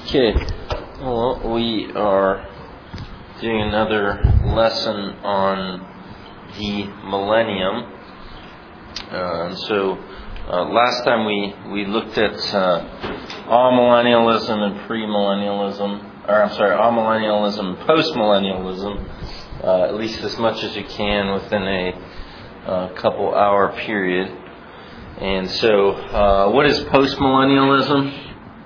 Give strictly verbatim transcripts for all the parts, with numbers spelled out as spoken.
Okay, well, we are doing another lesson on the millennium. Uh, and so, uh, last time we, we looked at uh, amillennialism and premillennialism, or I'm sorry, amillennialism and postmillennialism, uh, at least as much as you can within a uh, couple hour period. And so, uh, what is postmillennialism?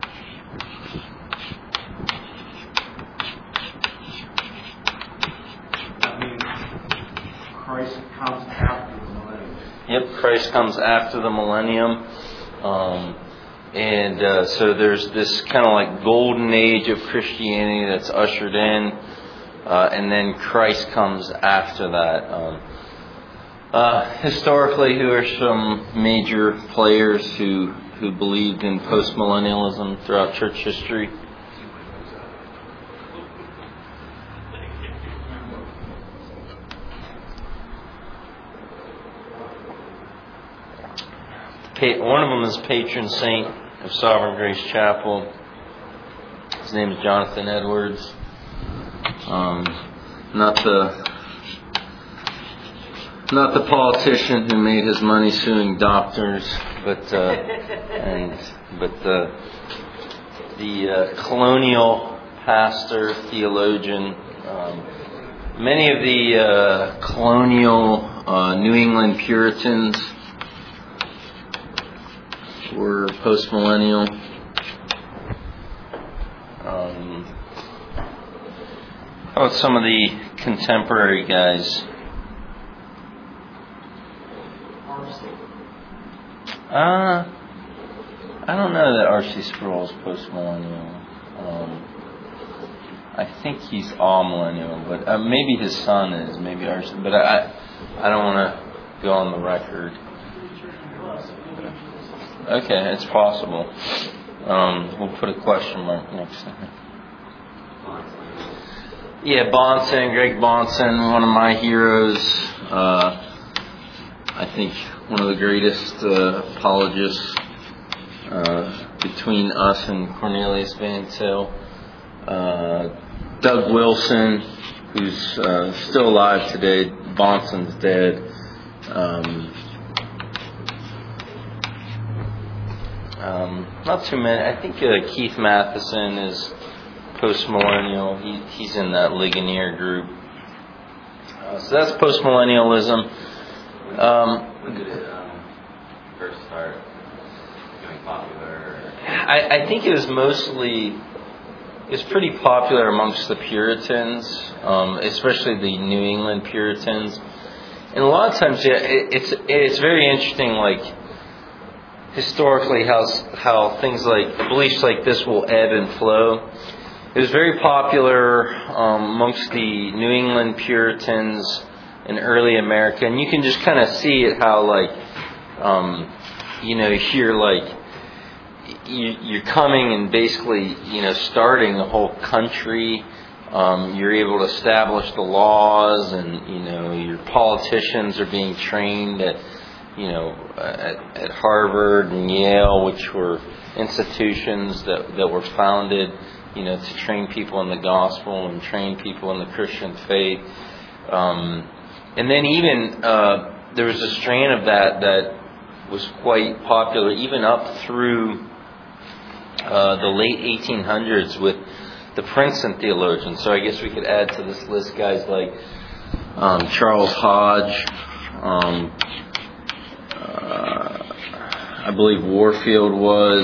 Yep, Christ comes after the millennium. Um, and uh, so there's this kind of like golden age of Christianity that's ushered in. Uh, and then Christ comes after that. Um, uh, historically, who are some major players who, who believed in postmillennialism throughout church history? One of them is patron saint of Sovereign Grace Chapel. His name is Jonathan Edwards. Um, not the not the politician who made his money suing doctors, but uh, and but the the uh, colonial pastor theologian. Um, many of the uh, colonial uh, New England Puritans were postmillennial. Um, how about some of the contemporary guys? Uh, I don't know that R C Sproul is postmillennial. Um, I think he's amillennial, but uh, maybe his son is. Maybe R C, but I, I don't want to go on the record. Okay, it's possible. Um, we'll put a question mark next to him. Yeah, Bahnsen, Greg Bahnsen, one of my heroes. Uh, I think one of the greatest uh, apologists uh, between us and Cornelius Van Til. Uh, Doug Wilson, who's uh, still alive today. Bahnsen's dead. Um, Um, not too many. I think uh, Keith Matheson is postmillennial. He, he's in that Ligonier group. Uh, so that's postmillennialism. Um, when did it um, first start becoming popular? I, I think it was mostly, it was pretty popular amongst the Puritans, um, especially the New England Puritans. And a lot of times, yeah, it, it's it's very interesting, like, historically, how how things like beliefs like this will ebb and flow. It was very popular um, amongst the New England Puritans in early America, and you can just kind of see it how, like, um, you know, you're like you, you're coming and basically, you know, starting a whole country. Um, you're able to establish the laws, and you know, your politicians are being trained at. You know, at, at Harvard and Yale, which were institutions that, that were founded, you know, to train people in the gospel and train people in the Christian faith. Um, and then even uh, there was a strain of that that was quite popular, even up through uh, the late eighteen hundreds with the Princeton theologians. So I guess we could add to this list guys like um, Charles Hodge. Um, Uh, I believe Warfield was,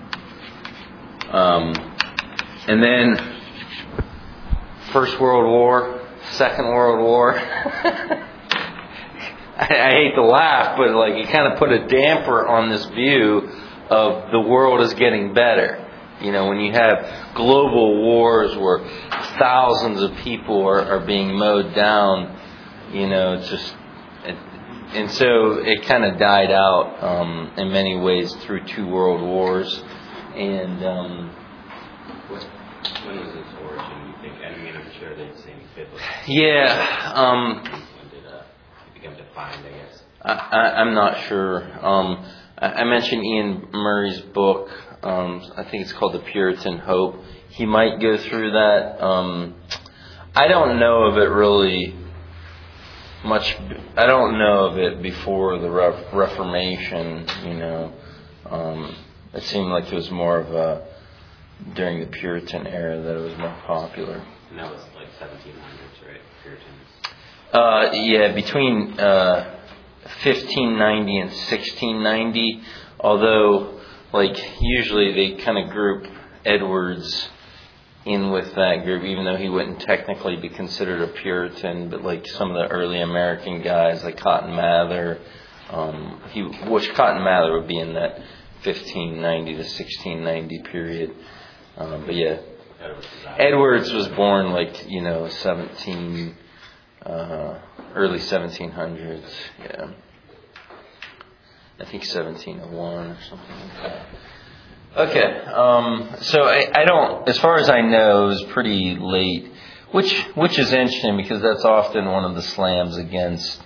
um, and then First World War, Second World War. I, I hate to laugh, but like it kind of put a damper on this view of the world is getting better. You know, when you have global wars where thousands of people are, are being mowed down, you know, it's just. It, And so it kind of died out um, in many ways through two world wars. And um, when was its origin? You think? I mean, I'm sure they'd say biblical. Yeah. Um, when did uh, it become defined? I guess. I, I, I'm not sure. Um, I, I mentioned Ian Murray's book, Um, I think it's called the Puritan Hope. He might go through that. Um, I don't know of it really much. I don't know of it before the Re- Reformation. You know, um, it seemed like it was more of a during the Puritan era that it was more popular. And that was like seventeen hundreds, right? Puritans. Uh, yeah, between uh, fifteen ninety and sixteen ninety. Although, like usually they kind of group Edwards in with that group, even though he wouldn't technically be considered a Puritan, but like some of the early American guys like Cotton Mather, um, he, which Cotton Mather would be in that fifteen ninety to sixteen ninety period. Um, but yeah, Edwards was born like, you know, seventeen, uh, early seventeen hundreds, yeah. I think seventeen oh one or something like that. Okay, um, so I, I don't, as far as I know, it was pretty late, which which is interesting because that's often one of the slams against,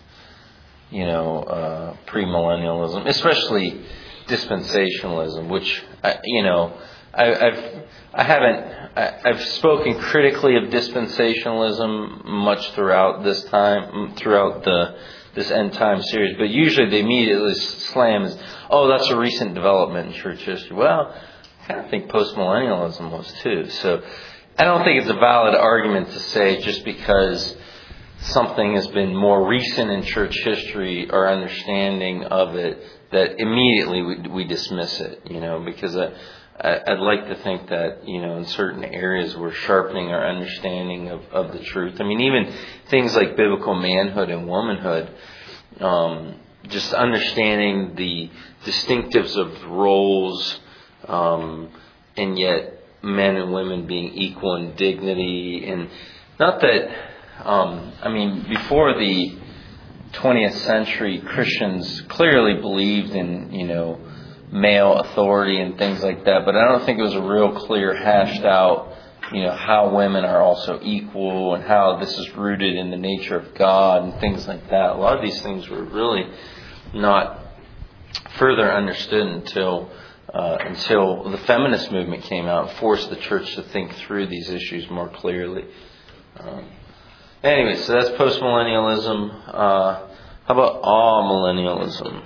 you know, uh, premillennialism, especially dispensationalism, which, I, you know, I, I've I haven't I, I've spoken critically of dispensationalism much throughout this time, throughout the this end time series, but usually they immediately slam as, oh, that's a recent development in church history. Well, I kind of think postmillennialism was too. So I don't think it's a valid argument to say just because something has been more recent in church history, our understanding of it, that immediately we, we dismiss it, you know, because I, I, I'd like to think that, you know, in certain areas we're sharpening our understanding of, of the truth. I mean, even things like biblical manhood and womanhood, um, just understanding the distinctives of roles, um, and yet men and women being equal in dignity. And not that, um, I mean, before the twentieth century, Christians clearly believed in, you know, male authority and things like that, but I don't think it was a real clear hashed out, you know, how women are also equal and how this is rooted in the nature of God and things like that. A lot of these things were really not further understood until uh, until the feminist movement came out and forced the church to think through these issues more clearly. Um, anyway, so that's postmillennialism. Uh, how about amillennialism?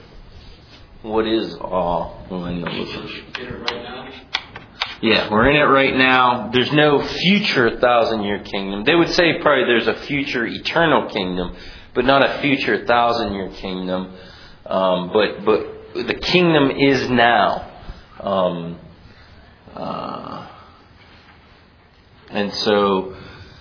What is amillennialism? In it right now? Yeah, we're in it right now. There's no future thousand-year kingdom. They would say probably there's a future eternal kingdom, but not a future thousand-year kingdom. Um, but but the kingdom is now. Um, uh, and so,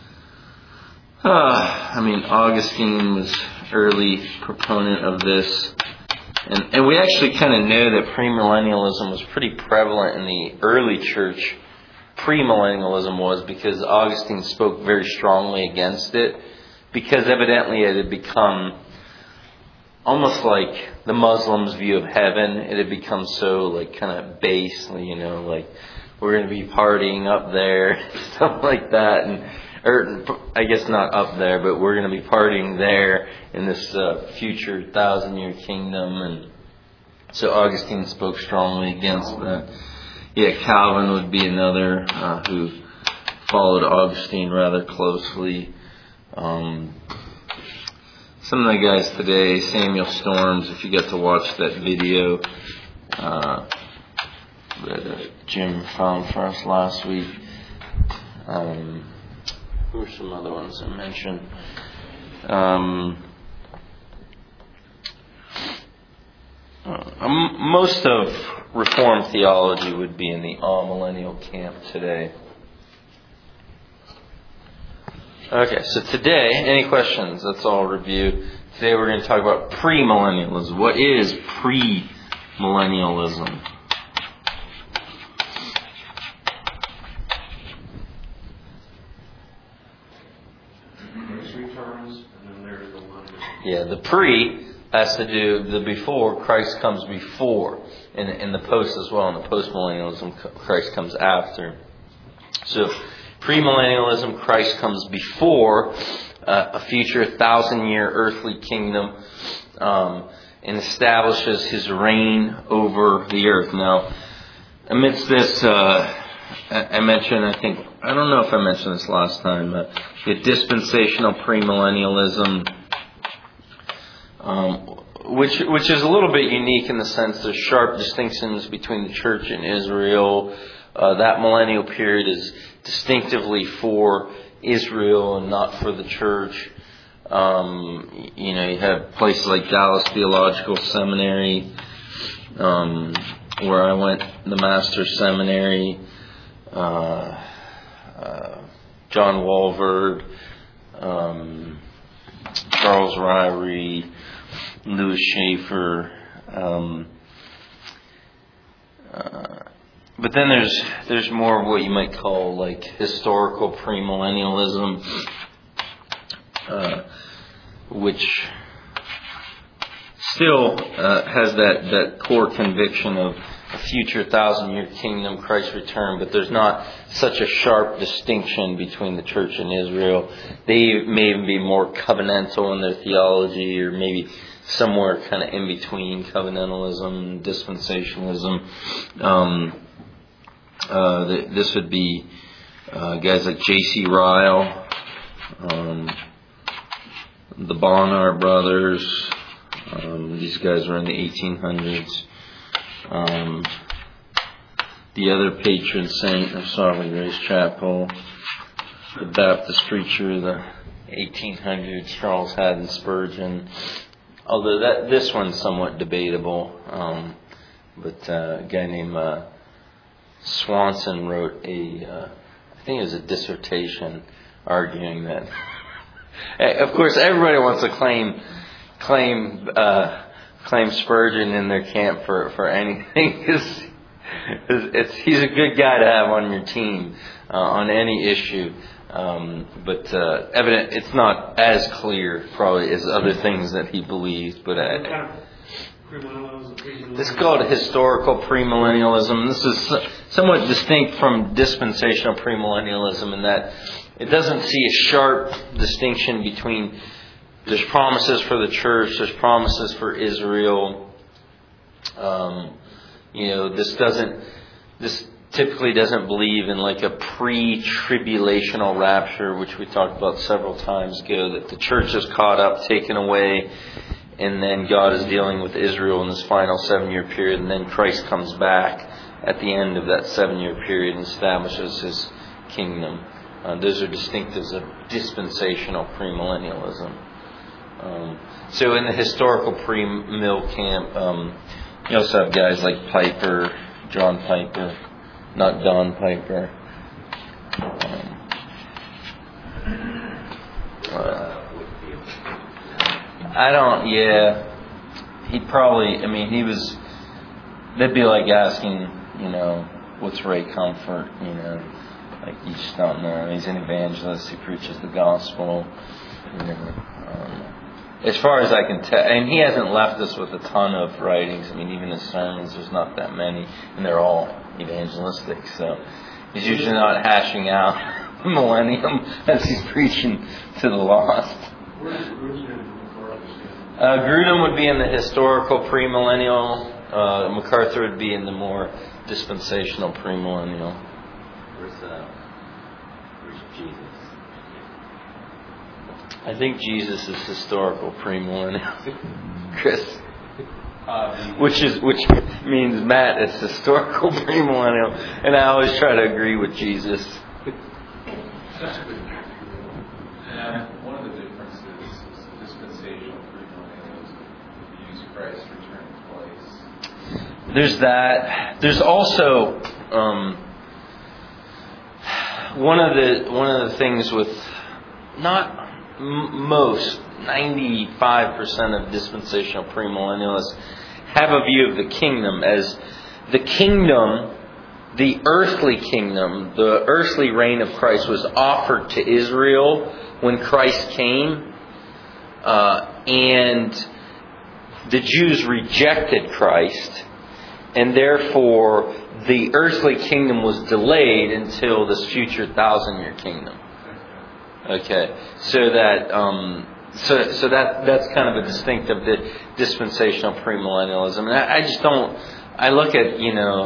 uh, I mean, Augustine was early proponent of this. And, and we actually kind of know that premillennialism was pretty prevalent in the early church. Premillennialism was because Augustine spoke very strongly against it, because evidently it had become almost like the Muslims' view of heaven. It had become so like kind of base, you know, like we're going to be partying up there, stuff like that, and or I guess not up there, but we're going to be partying there in this uh, future thousand-year kingdom. And so Augustine spoke strongly against that. Yeah, Calvin would be another uh, who followed Augustine rather closely. Um, some of the guys today, Samuel Storms, if you get to watch that video uh, that uh, Jim found for us last week. Um, Who are some other ones I mentioned? Um, uh, most of Reformed theology would be in the amillennial camp today. Okay, so today, any questions? That's all review. Today we're going to talk about premillennialism. What is premillennialism? Yeah, the pre has to do the before. Christ comes before, and in the post as well. In the postmillennialism, Christ comes after. So, premillennialism, Christ comes before uh, a future thousand-year earthly kingdom, um, and establishes His reign over the earth. Now, amidst this, uh, I mentioned, I think, I don't know if I mentioned this last time, but the dispensational premillennialism, um, which which is a little bit unique in the sense there's sharp distinctions between the church and Israel. Uh, that millennial period is distinctively for Israel and not for the church. Um, you know, you have places like Dallas Theological Seminary, um, where I went, the Master's Seminary, uh, uh, John Walvoord, um, Charles Ryrie, Louis Schaefer. Um, uh, but then there's there's more of what you might call like historical premillennialism, uh, which still uh, has that, that core conviction of a future thousand-year kingdom, Christ's return, but there's not such a sharp distinction between the church and Israel. They may even be more covenantal in their theology, or maybe somewhere kind of in between covenantalism and dispensationalism. Um, uh, th- this would be uh, guys like J C Ryle, um, the Bonar brothers. Um, these guys were in the eighteen hundreds. Um, the other patron saint of Sovereign Grace Chapel, the Baptist preacher of the eighteen hundreds, Charles Haddon Spurgeon. Although that this one's somewhat debatable, um, but uh, a guy named uh, Swanson wrote a, uh, I think it was a dissertation arguing that. Of course, everybody wants to claim claim uh, claim Spurgeon in their camp for for anything. it's, it's he's a good guy to have on your team uh, on any issue. Um, but uh, evident, it's not as clear probably as other things that he believed. But uh, this is called historical premillennialism. This is somewhat distinct from dispensational premillennialism in that it doesn't see a sharp distinction between there's promises for the church, there's promises for Israel. Um, you know, this doesn't this. typically doesn't believe in like a pre-tribulational rapture, which we talked about several times ago, that the church is caught up, taken away, and then God is dealing with Israel in this final seven-year period, and then Christ comes back at the end of that seven-year period and establishes His kingdom. Uh, those are distinctives of dispensational premillennialism. Um, so in the historical pre-mill camp, um, you also have guys like Piper, John Piper, not Don Piper. Um, uh, I don't, yeah. He'd probably, I mean, he was, that'd be like asking, you know, what's Ray Comfort, you know. Like, you just don't know. He's an evangelist. He preaches the gospel. You know, um, as far as I can tell, and he hasn't left us with a ton of writings. I mean, even his sermons, there's not that many, and they're all evangelistic. So he's usually not hashing out the millennium as he's preaching to the lost. Uh, Grudem would be in the historical premillennial. Uh, MacArthur would be in the more dispensational premillennial. Where's, uh, where's Jesus? I think Jesus is historical premillennial. Chris. Uh, which is which means Matt is historical premillennial, and I always try to agree with Jesus. And one of the differences is dispensational premillennialism. You use Christ's return twice. There's that. There's also um, one of the one of the things with not m- most ninety-five percent of dispensational premillennialists have a view of the kingdom as the kingdom, the earthly kingdom, the earthly reign of Christ was offered to Israel when Christ came, uh, and the Jews rejected Christ, and therefore the earthly kingdom was delayed until this future thousand-year kingdom. Okay, so that um, so so that that's kind of a distinctive di- dispensational premillennialism. And I, I just don't. I look at you know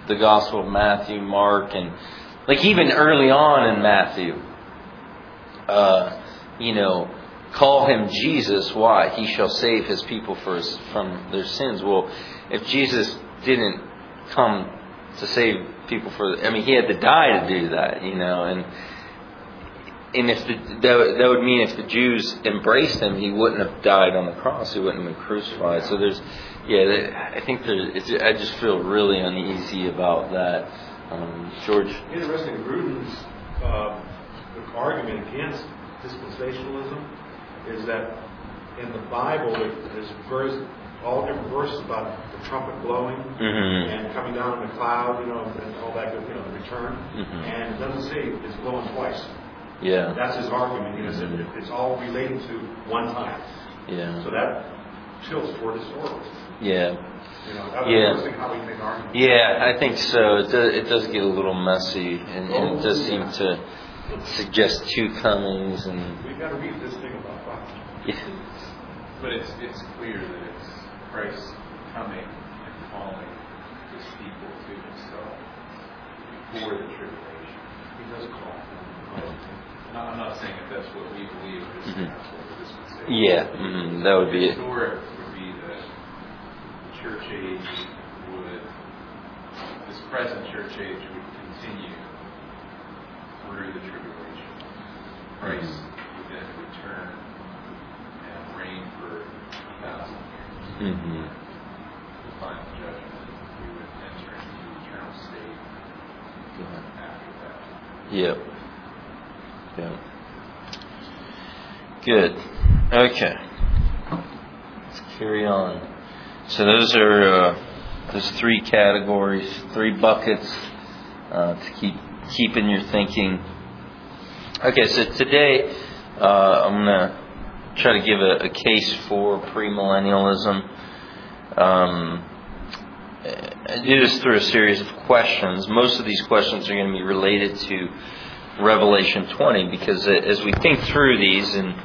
the Gospel of Matthew, Mark, and like even early on in Matthew, uh, you know, call him Jesus. Why? He shall save his people for his, from their sins. Well, if Jesus didn't come to save people for, I mean, he had to die to do that, you know, and and if the, that, would, that would mean if the Jews embraced him, he wouldn't have died on the cross. He wouldn't have been crucified. So there's, yeah, I think there. It's, I just feel really uneasy about that. Um, George? Interesting. Gruden's uh, argument against dispensationalism is that in the Bible there's verse, all different verses about the trumpet blowing mm-hmm. and coming down in the cloud, you know, and all that good, you know, the return. Mm-hmm. And it doesn't say it's blowing twice. Yeah. That's his argument. You know, Mm-hmm. it's all relating to one time. Yeah. So that tilts toward historical. Yeah. You know, that's Yeah. interesting how we make arguments. Yeah, I think so. It does, it does get a little messy, and, and it does seem to suggest two comings. And We've got to read this thing about God. yeah. But it's it's clear that it's Christ coming and calling his people to himself before the tribulation. He does call. No, I'm not saying if that's what we believe is Mhm. gospel or dispensation. Yeah, mm-hmm. That would be it. Historic would be that the church age would, this present church age would continue through the tribulation. Christ would then return and reign for a thousand years. Mm-hmm. The final judgment, we would enter into the eternal state after that. Yep. Yeah. Good. Okay. Let's carry on. So those are uh, those three categories, three buckets uh, to keep keep in your thinking. Okay, so today uh, I'm gonna try to give a, a case for premillennialism. Um, I do this through a series of questions. Most of these questions are going to be related to Revelation twenty, because as we think through these, and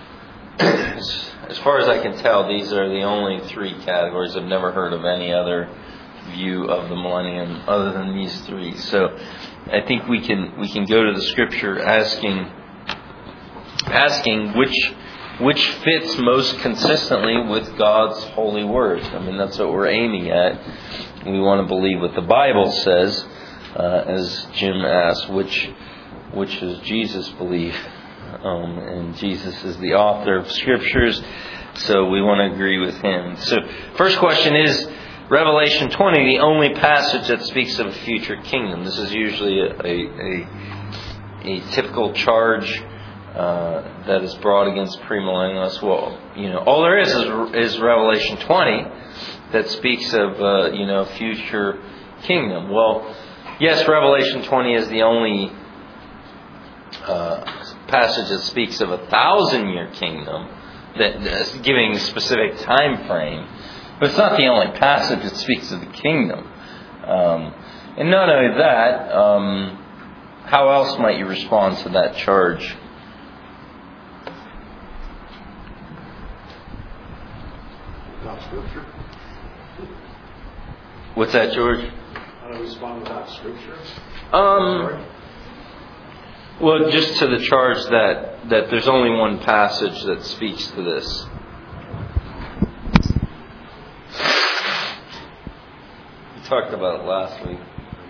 as far as I can tell, these are the only three categories. I've never heard of any other view of the millennium other than these three. So I think we can we can go to the Scripture asking asking which which fits most consistently with God's holy word. I mean, that's what we're aiming at. We want to believe what the Bible says, uh, as Jim asked, which which does Jesus believe? Um, and Jesus is the author of Scriptures, so we want to agree with him. So, first question is, Revelation twenty, the only passage that speaks of a future kingdom? This is usually a, a, a, a typical charge uh, that is brought against premillennialists. Well, you know, all there is is, is Revelation twenty that speaks of uh, you know, future kingdom. Well, yes, Revelation twenty is the only Uh, passage that speaks of a thousand-year kingdom, that uh, giving a specific time frame, but it's not the only passage that speaks of the kingdom. Um, and not only that, um, how else might you respond to that charge? Without Scripture. What's that, George? How do I respond without Scripture? Um. Well, just to the charge that, that there's only one passage that speaks to this. We talked about it last week.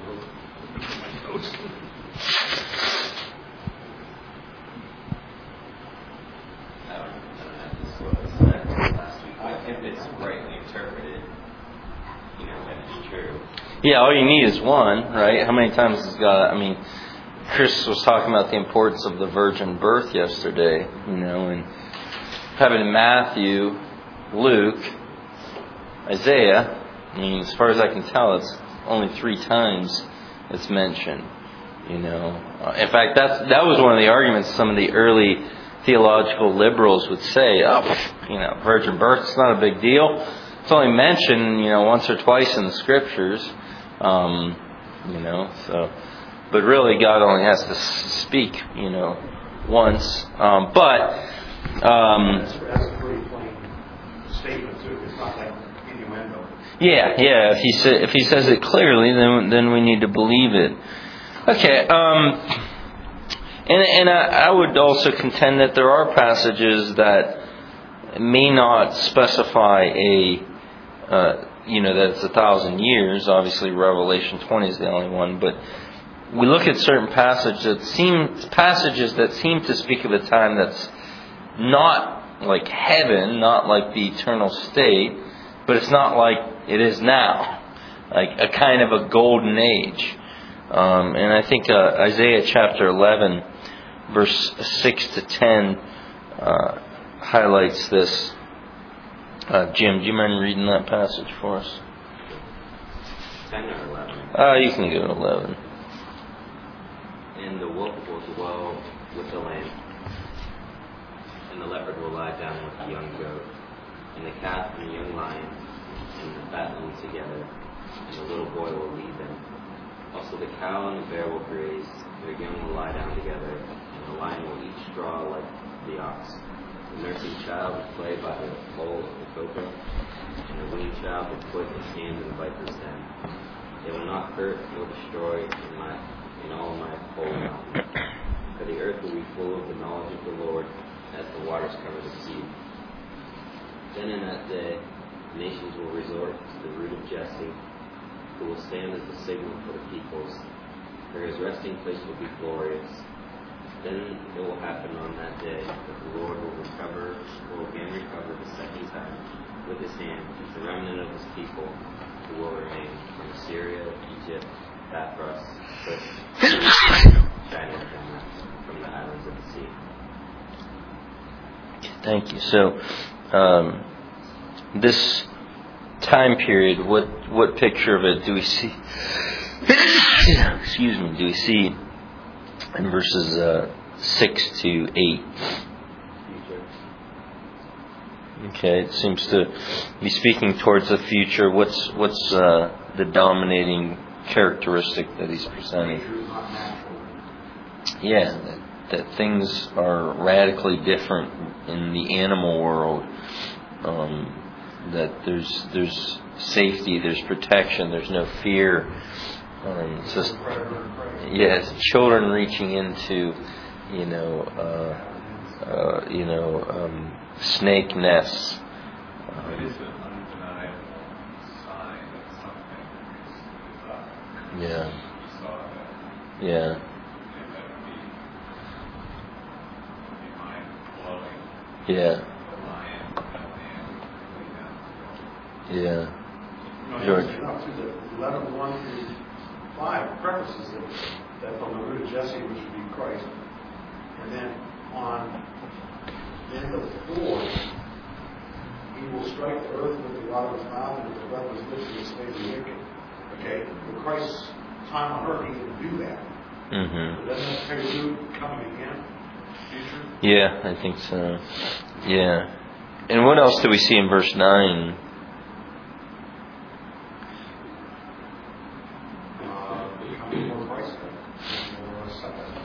If it's rightly interpreted, you know, then it's true. Yeah, all you need is one, right? How many times has God, I mean, Chris was talking about the importance of the virgin birth yesterday, you know, and having Matthew, Luke, Isaiah, I mean, as far as I can tell, it's only three times it's mentioned, you know. Uh, in fact, that's, that was one of the arguments some of the early theological liberals would say, oh, you know, virgin birth is not a big deal. It's only mentioned, you know, once or twice in the Scriptures, um, you know, so... But really, God only has to speak, you know, once. Um, but um, That's, that's a pretty plain statement too. It's not like he innuendo. Yeah, yeah. If he sa- if he says it clearly, then then we need to believe it. Okay. Um, and and I, I would also contend that there are passages that may not specify a, uh, you know, that it's a thousand years. Obviously, Revelation twenty is the only one, but we look at certain passages that seem passages that seem to speak of a time that's not like heaven, not like the eternal state, but it's not like it is now, like a kind of a golden age. Um, and I think uh, Isaiah chapter eleven, verse six to ten, uh, highlights this. Uh, Jim, do you mind reading that passage for us? ten or eleven. Uh, you can go to eleven. And the wolf will dwell with the lamb, and the leopard will lie down with the young goat, and the calf and the young lion, and the fatling together, and the little boy will lead them. Also the cow and the bear will graze, their young will lie down together, and the lion will eat straw like the ox. The nursing child will play by the hole of the cobra, and the weaned child will put his hand in the viper's den. They will not hurt nor destroy in, my, in all my holy mountain, for the earth will be full of the knowledge of the Lord, as the waters cover the sea. Then in that day, nations will resort to the root of Jesse, who will stand as a signal for the peoples, for his resting place will be glorious. Then it will happen on that day that the Lord will recover, will again recover the second time with his hand the remnant of his people who will remain from Syria, Egypt, Pathros, China, and from the islands of the sea. Thank you. So, um, this time period, what what picture of it do we see? Excuse me. Do we see in verses uh, six to eight? Okay, it seems to be speaking towards the future. What's what's uh, the dominating characteristic that he's presenting? Yeah, that, that things are radically different in the animal world. Um, that there's there's safety, there's protection, there's no fear. Um, it's just yes, children reaching into, you know, uh, uh, you know, um, snake nests. Um, It is an undeniable sign that something is up. yeah, We saw that. yeah, And that would be behind blowing yeah, the lion and the lead down. yeah. No, George. interesting enough, too, the eleven, one through five prefaces that, that from the root of Jesse, which would be Christ. And then on the end of four, he will strike the earth with the rod of his mouth, and with the breath of his lips he will slay the wicked. Okay? For Christ's time on earth, he didn't do that. Mm-hmm. But doesn't that prelude coming again? Future? Yeah, I think so. Yeah. And what else do we see in verse nine? Uh, becoming more Christ-like. More separate.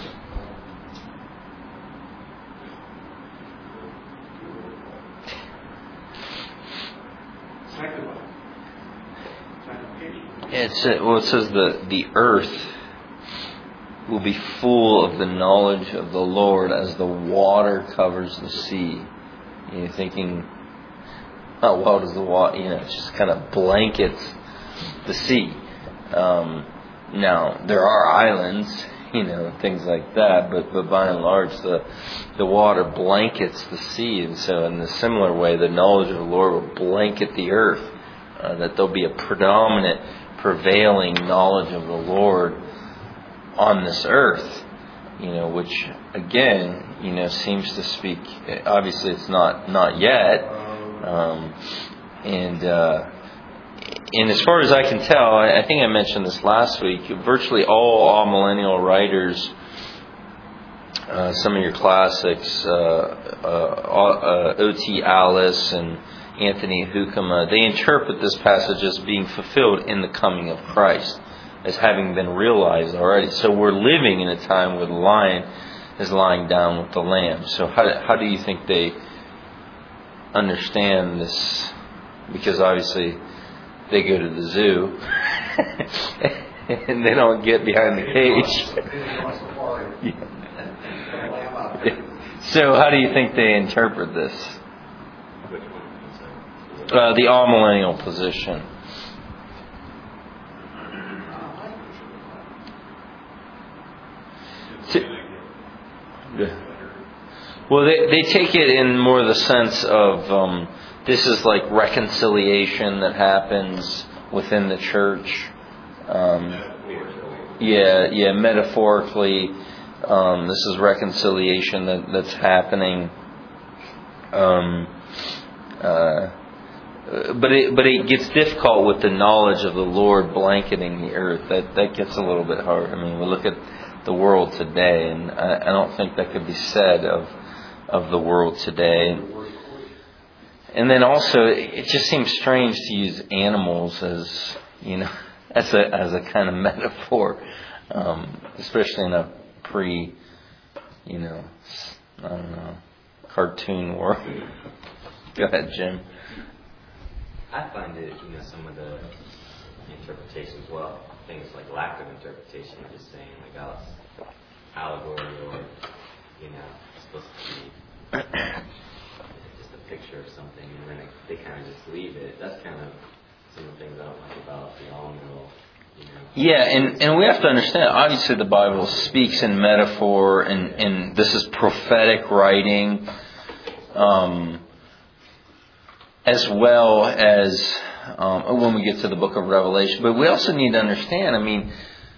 Sanctified. Sanctification. It's uh, well, it says the the earth will be full of the knowledge of the Lord as the water covers the sea. And you're thinking, how well does the water? You know, it just kind of blankets the sea. Um, now there are islands, you know, things like that, but but by and large, the the water blankets the sea, and so in a similar way, the knowledge of the Lord will blanket the earth. Uh, that there'll be a predominant, prevailing knowledge of the Lord on this earth, you know, which again, you know, seems to speak. Obviously, it's not not yet, um, and uh, and as far as I can tell, I, I think I mentioned this last week. Virtually all all millennial writers, uh, some of your classics, uh, uh, uh, O T Alice and Anthony Hoekema, they interpret this passage as being fulfilled in the coming of Christ, as having been realized already. So we're living in a time where the lion is lying down with the lamb. So how how do you think they understand this because obviously they go to the zoo and they don't get behind the cage. So how do you think they interpret this? Which one? Uh, the all-millennial position. Well, they they take it in more the sense of um, this is like reconciliation that happens within the church. Um, yeah, yeah, metaphorically, um, this is reconciliation that, that's happening. Um, uh, but it but it gets difficult with the knowledge of the Lord blanketing the earth. That that gets a little bit hard. I mean, we look at the world today, and I, I don't think that could be said of of the world today. And then also, it just seems strange to use animals as, you know, as a as a kind of metaphor, um, especially in a pre, you know, I don't know, cartoon world. Go ahead, Jim. I find it, you know, some of the interpretations, well, things like lack of interpretation, just saying like, oh, it's allegory or, you know, it's supposed to be just a picture of something, and then they, they kind of just leave it. That's kind of some of the things I don't like about the all-middle, you know. Yeah, and, and we have to understand, obviously the Bible speaks in metaphor, and, and this is prophetic writing, um, as well as um, when we get to the book of Revelation. But we also need to understand, I mean,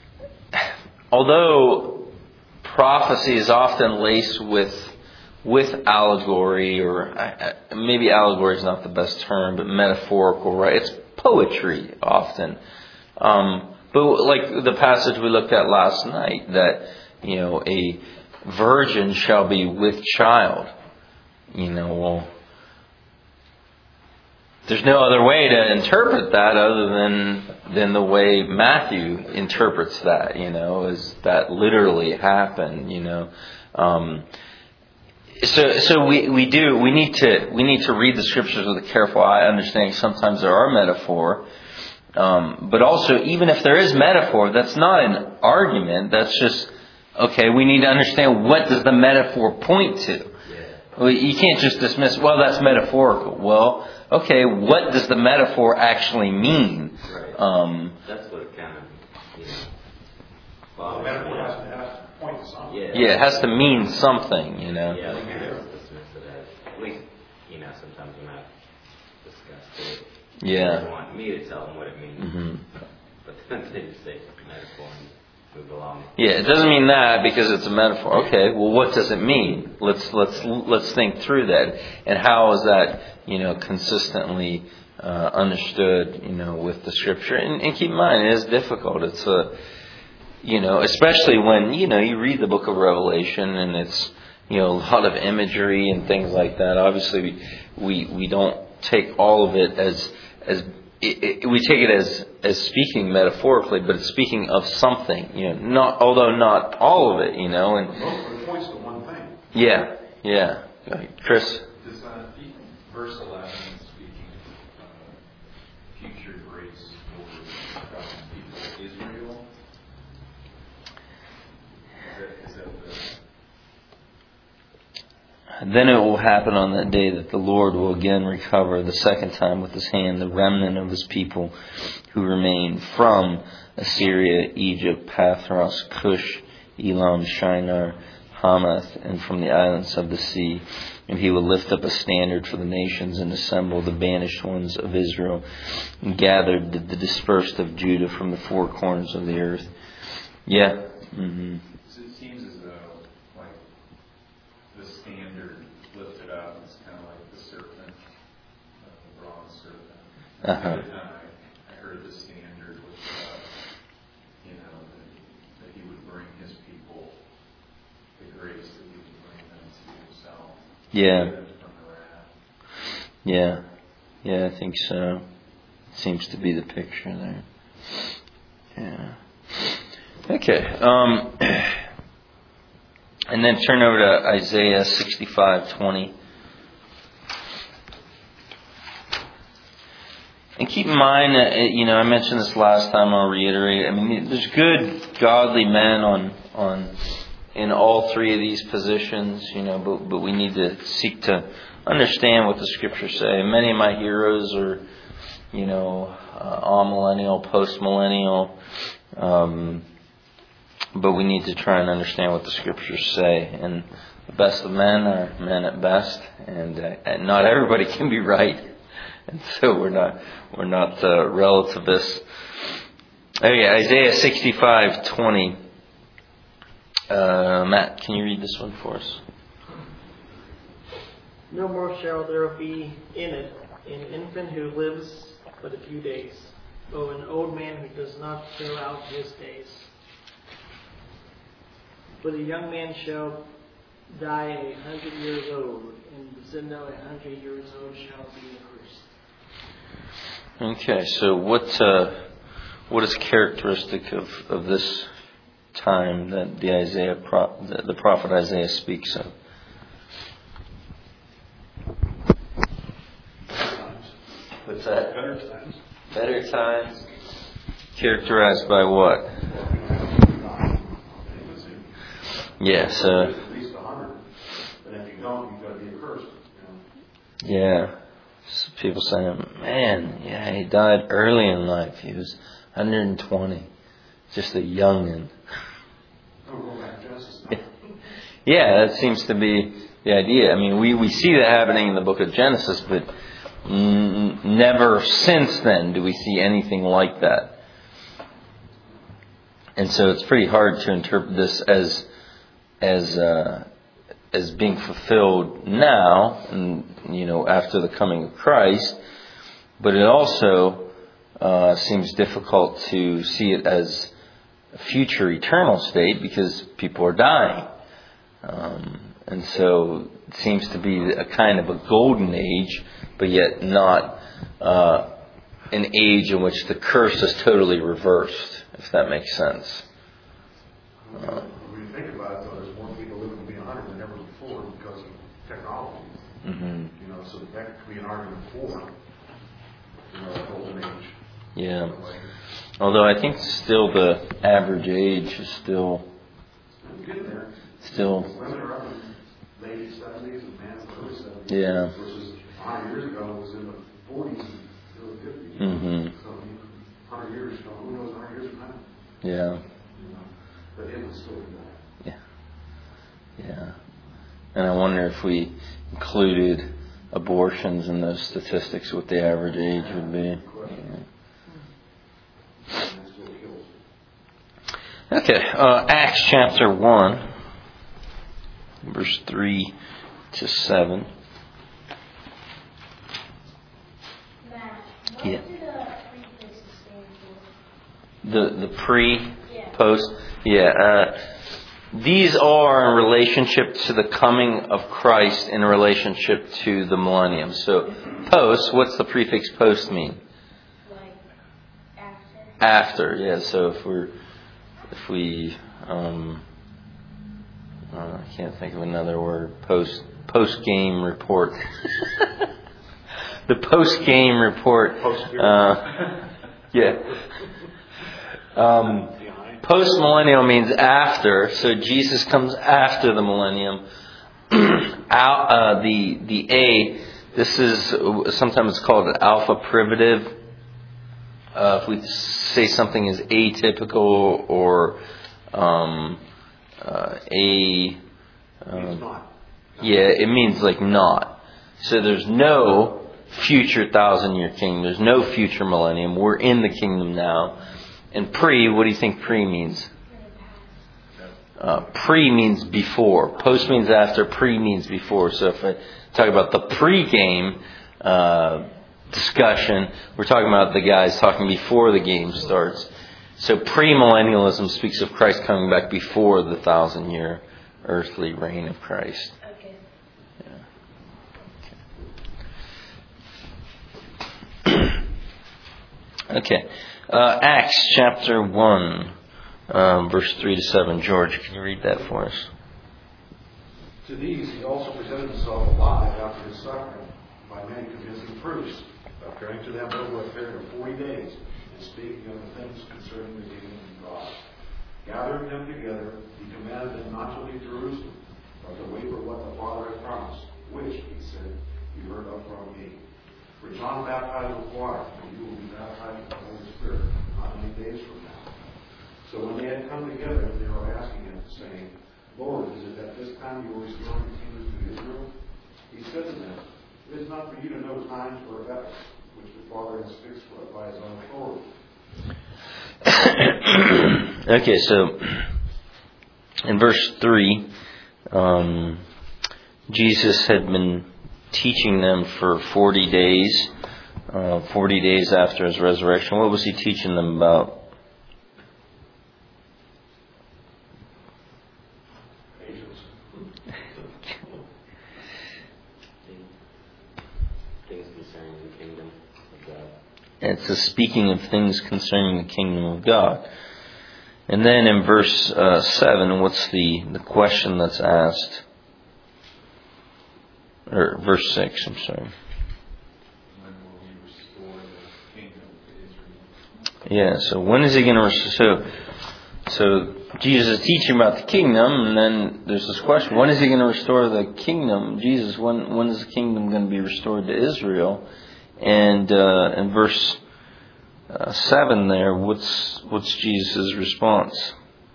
although prophecy is often laced with with allegory, or uh, maybe allegory is not the best term, but metaphorical, right? It's poetry often. Um, but like the passage we looked at last night, that, you know, a virgin shall be with child. You know, well, there's no other way to interpret that other than than the way Matthew interprets that, you know, is that literally happened, you know. Um, so so we, we do we need to we need to read the scriptures with a careful eye, understanding sometimes there are metaphor. Um, but also, even if there is metaphor, that's not an argument. That's just, okay, we need to understand, what does the metaphor point to? Yeah. Well, you can't just dismiss, well, that's metaphorical. Well, okay, what does the metaphor actually mean? Right. Um, that's what it kind of, you know, Well, the metaphor has to, has to point to something. Yeah. yeah, it has to mean something, you know. Yeah, they kind of dismiss it as, at least, you know, sometimes when I've discussed it. Yeah. They want me to tell them what it means. Mm-hmm. But then they just say metaphor and move along. Yeah, it doesn't mean that because it's a metaphor. Okay, well, what does it mean? Let's let's let's think through that, and how is that, you know, consistently uh, understood, you know, with the scripture? And, and keep in mind, it is difficult. It's a, you know, especially when, you know, you read the book of Revelation and it's, you know, a lot of imagery and things like that. Obviously, we we, we don't take all of it as as It, it, we take it as as speaking metaphorically, but it's speaking of something, you know. Not although not all of it, you know. And it points to one thing. yeah, yeah. Go ahead, Chris. Does uh, verse eleven speaking of uh, future grace over God's people, Israel? Is that, is that the Then it will happen on that day that the Lord will again recover the second time with his hand the remnant of his people who remain from Assyria, Egypt, Pathros, Cush, Elam, Shinar, Hamath, and from the islands of the sea. And he will lift up a standard for the nations and assemble the banished ones of Israel, and gather the, the dispersed of Judah from the four corners of the earth. Yeah. Mm-hmm. It seems as though, like, the standard lifted up is kind of like the serpent, uh, the bronze serpent. Uh-huh. Every time I, I heard the standard lifted up, you know, that, that he would bring his people the grace, that he would bring them to himself. Yeah. From the wrath. Yeah. Yeah, I think so. Seems to be the picture there. Yeah. Okay. Um, and then turn over to Isaiah sixty-five twenty. And keep in mind, uh, you know, I mentioned this last time. I'll reiterate. I mean, there's good, godly men on on in all three of these positions. You know, but but we need to seek to understand what the Scriptures say. Many of my heroes are, you know, uh, amillennial, post-millennial. Um, but we need to try and understand what the Scriptures say. And the best of men are men at best, and, uh, and not everybody can be right. And so we're not we're not uh, relativists. Okay, Isaiah sixty-five twenty. Uh, Matt, can you read this one for us? No more shall there be in it an infant who lives but a few days, or an old man who does not fill out his days. But a young man shall die a hundred years old, and Bazinda a hundred years old shall be accursed. Okay, so what uh, what is characteristic of, of this time that the Isaiah pro- the, the prophet Isaiah speaks of? What's that? Better times. Better times. Characterized by what? Yes. Uh, At least a hundred. And if you don't, you've got to be accursed. You know? yeah. So people saying, man, yeah, he died early in life. He was one hundred twenty. Just a youngin'. Oh, go back to Genesis. Yeah, that seems to be the idea. I mean, we, we see that happening in the book of Genesis, but mm, never since then do we see anything like that. And so it's pretty hard to interpret this as as uh, as being fulfilled now, and you know, after the coming of Christ. But it also uh, seems difficult to see it as a future eternal state because people are dying. Um, and so it seems to be a kind of a golden age, but yet not uh, an age in which the curse is totally reversed, if that makes sense. Uh, When you think about it, though, there's more people living to be one hundred than ever before because of technology. mm-hmm. You know, so that could be an argument for, you know, the golden age. Yeah. Although I think still the average age is still We're getting there. still Women are up in late seventies and men in the early seventies. yeah. Versus one hundred years ago, it was in the forties and early fifties. Mm-hmm. So one hundred years, you know, who knows one hundred years from now? Yeah. You know, but it was still that. Yeah. Yeah. And I wonder if we included abortions in those statistics, what the average age would be. Yeah. Okay, uh, Acts chapter one, verse three to seven. Matt, what Yeah. do the prefixes stand for? The the pre, Yeah. post, yeah. Uh, these are in relationship to the coming of Christ in relationship to the millennium. So, post. What's the prefix post mean? Like after? After, yeah. So if we're if we um, uh, I can't think of another word. Post post game report. The post game report. Uh, yeah. Um, post millennial means after. So Jesus comes after the millennium. Out uh, the the A. This is sometimes it's called an alpha privative. Uh, if we say something is atypical or um, uh, a, um, yeah, it means like not. So there's no future thousand year kingdom. There's no future millennium. We're in the kingdom now. And pre, what do you think pre means? Uh, pre means before. Post means after. Pre means before. So if I talk about the pre-game uh, discussion, we're talking about the guys talking before the game starts. So premillennialism speaks of Christ coming back before the thousand year earthly reign of Christ. Okay. Yeah. Okay. Uh, Acts chapter one, um, verse three to seven. George, can you read that for us? To these he also presented himself alive after his suffering by many convincing proofs, by appearing to them over a period of forty days, and speaking of the things concerning the kingdom of God. Gathering them together, he commanded them not to leave Jerusalem, but to wait for what the Father had promised, which, he said, you heard of from me. For John baptized with water, and you will be baptized with the Holy Spirit not many days from now. So when they had come together, they were asking him, saying, Lord, is it at this time you will restore the kingdom to Israel? He said to them, it is not for you to know times or epochs, which the Father has fixed for by his own authority. Okay, so in verse three, um, Jesus had been teaching them for forty days, uh, forty days after his resurrection. What was he teaching them about? Things concerning the kingdom of God. It's a speaking of things concerning the kingdom of God. And then in verse uh, seven, what's the, the question that's asked? Or verse six, I'm sorry. When will he restore the kingdom to Israel? Yeah, so when is he going to restore? So, so Jesus is teaching about the kingdom, and then there's this question: when is he going to restore the kingdom? Jesus, when when is the kingdom going to be restored to Israel? And uh, in verse uh, seven, there, what's what's Jesus' response?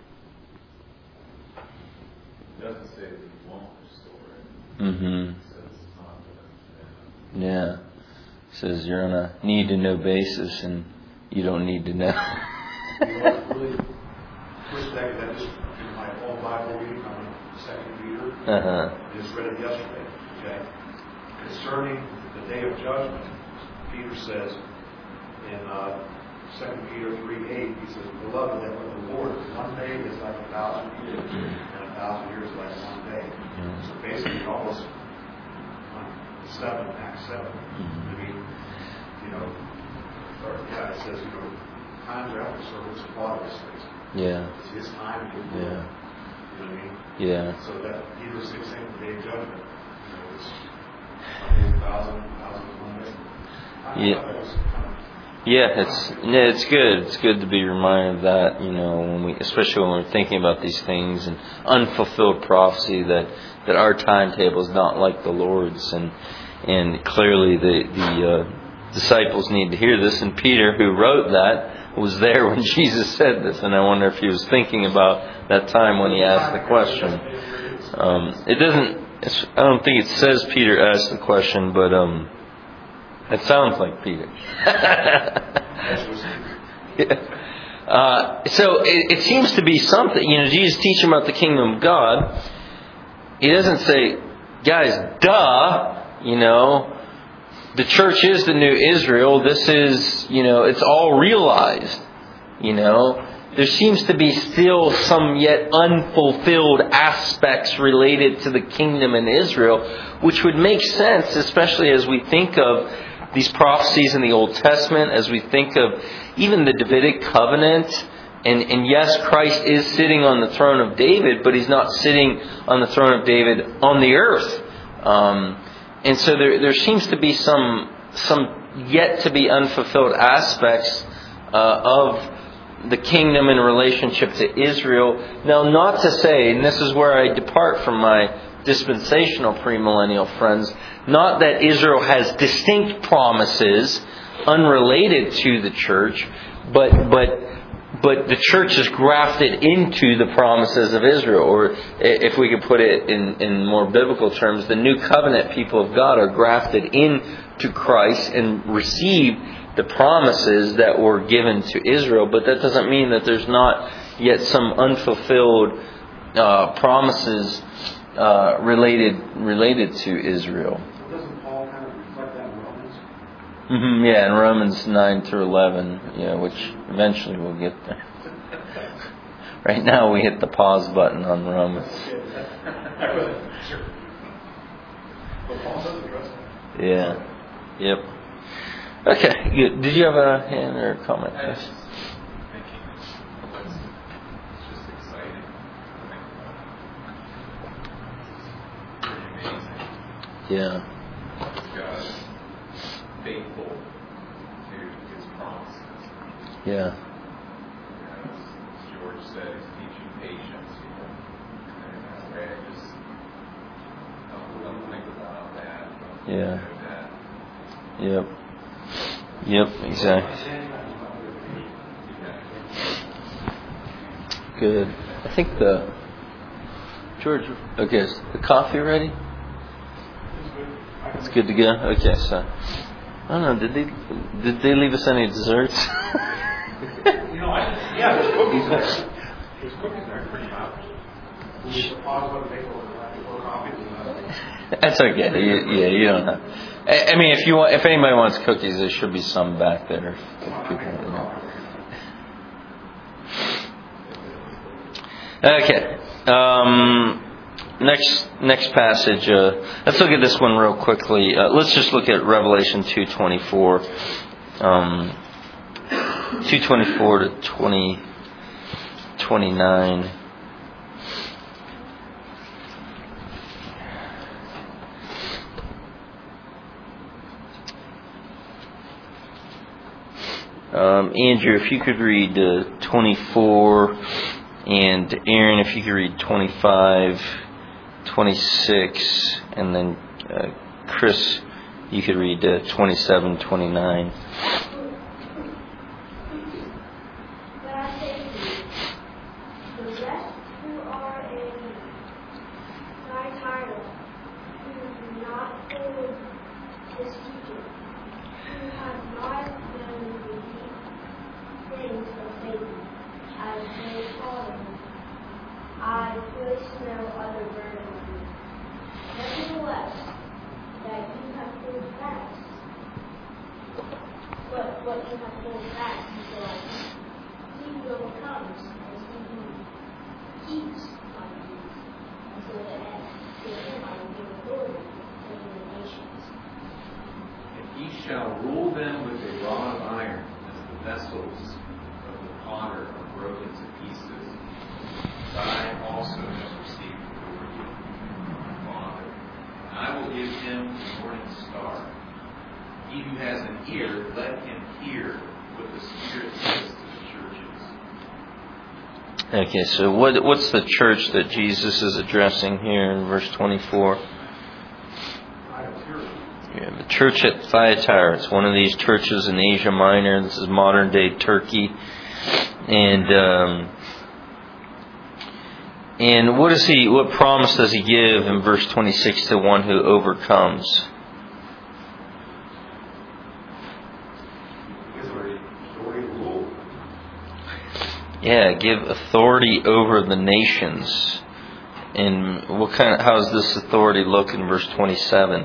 It doesn't say that he won't restore it. Mm-hmm. It says it's not going to. Yeah. It says you're on a need to know basis, and you don't need to know. You know, really perspective that just in my own Bible reading on Second Peter. Uh-huh. I just read it yesterday. Okay, concerning the day of judgment, Peter says in uh, Second Peter three eight, he says, "Beloved, that with the Lord, one day is like a thousand years, and a thousand years like one day." Mm-hmm. So basically, almost on seven, Acts seven. Mm-hmm. I mean, you know, or yeah, it says, you know, times after service of fathers. Yeah. It's his time to do it. Yeah. You know what I mean? Yeah. So that Peter six eight, the day of judgment, you know, it's one thousand, thousand, one day. I Yeah. thought that was kind of, Yeah, it's yeah, it's good. It's good to be reminded of that, you know, when we, especially when we're thinking about these things and unfulfilled prophecy, that, that our timetable is not like the Lord's, and and clearly the the uh, disciples need to hear this. And Peter, who wrote that, was there when Jesus said this, and I wonder if he was thinking about that time when he asked the question. Um, it doesn't. It's, I don't think it says Peter asked the question, but um. It sounds like Peter. Yeah. Uh, so it, it seems to be something. You know, Jesus teaching about the kingdom of God. He doesn't say, guys, duh, you know, the church is the new Israel. This is, you know, it's all realized. You know, there seems to be still some yet unfulfilled aspects related to the kingdom in Israel, which would make sense, especially as we think of these prophecies in the Old Testament, as we think of even the Davidic covenant. And, and yes, Christ is sitting on the throne of David, but He's not sitting on the throne of David on the earth. Um, and so there, there seems to be some some yet to be unfulfilled aspects uh, of the kingdom in relationship to Israel. Now, not to say, and this is where I depart from my dispensational premillennial friends, not that Israel has distinct promises unrelated to the church, but but but the church is grafted into the promises of Israel. Or if we could put it in, in more biblical terms, the new covenant people of God are grafted into Christ and receive the promises that were given to Israel. But that doesn't mean that there's not yet some unfulfilled uh, promises Uh, related related to Israel. doesn't Paul kind of reflect that in Romans? Mm-hmm, yeah, in Romans nine through eleven, yeah, which eventually we'll get there. Right now we hit the pause button on Romans. Sure. But Paul does address that. Yeah. Yep. Okay, good. Did you have a hand or a comment? I was Yes. just thinking it's, it's just exciting to think about. Pretty amazing. Yeah. God is faithful Yeah. As George said, he's teaching patience. You know, and that's the way I just don't, don't think about that. Don't Yeah. know that. Yep. Yep. Exactly. Good. I think the George. Okay, is the coffee ready? It's good to go. Okay, so I don't know. Did they did they leave us any desserts? You know, I, yeah, there's cookies there. There's cookies there, pretty much. We'll just pause on the make over coffee. That's okay. You, yeah, you don't have. I, I mean, if you want, if anybody wants cookies, there should be some back there. If people, you know. Okay. Um, next next passage. Uh, let's look at this one real quickly. Uh, let's just look at Revelation two twenty four. Um, two twenty four to twenty twenty nine. Um, Andrew, if you could read uh, twenty-four, and Aaron, if you could read twenty-five, twenty-six, and then uh, Chris, you could read uh, twenty-seven, twenty-nine. But I say to you, the rest who are in Thyatira, who do not hold this teaching, who have not known the deep things of Satan, as they call them, I place no other burden on you. Nevertheless, that you have held fast, but what you have held fast until I come. He who overcomes is he who keeps my peace until the end. To him I will give authority over the nations. And he shall rule them with a rod of iron, as the vessels of the potter are broken to pieces. But I also have received authority from my Father. And I will give him the morning star. He who has an ear, let him hear what the Spirit says to the churches. Okay, so what what's the church that Jesus is addressing here in verse twenty-four? Yeah, the church at Thyatira. It's one of these churches in Asia Minor. This is modern day Turkey, and um, and what does he? What promise does he give in verse twenty-six to one who overcomes? Yeah, give authority over the nations. And what kind of? How does this authority look in verse twenty-seven?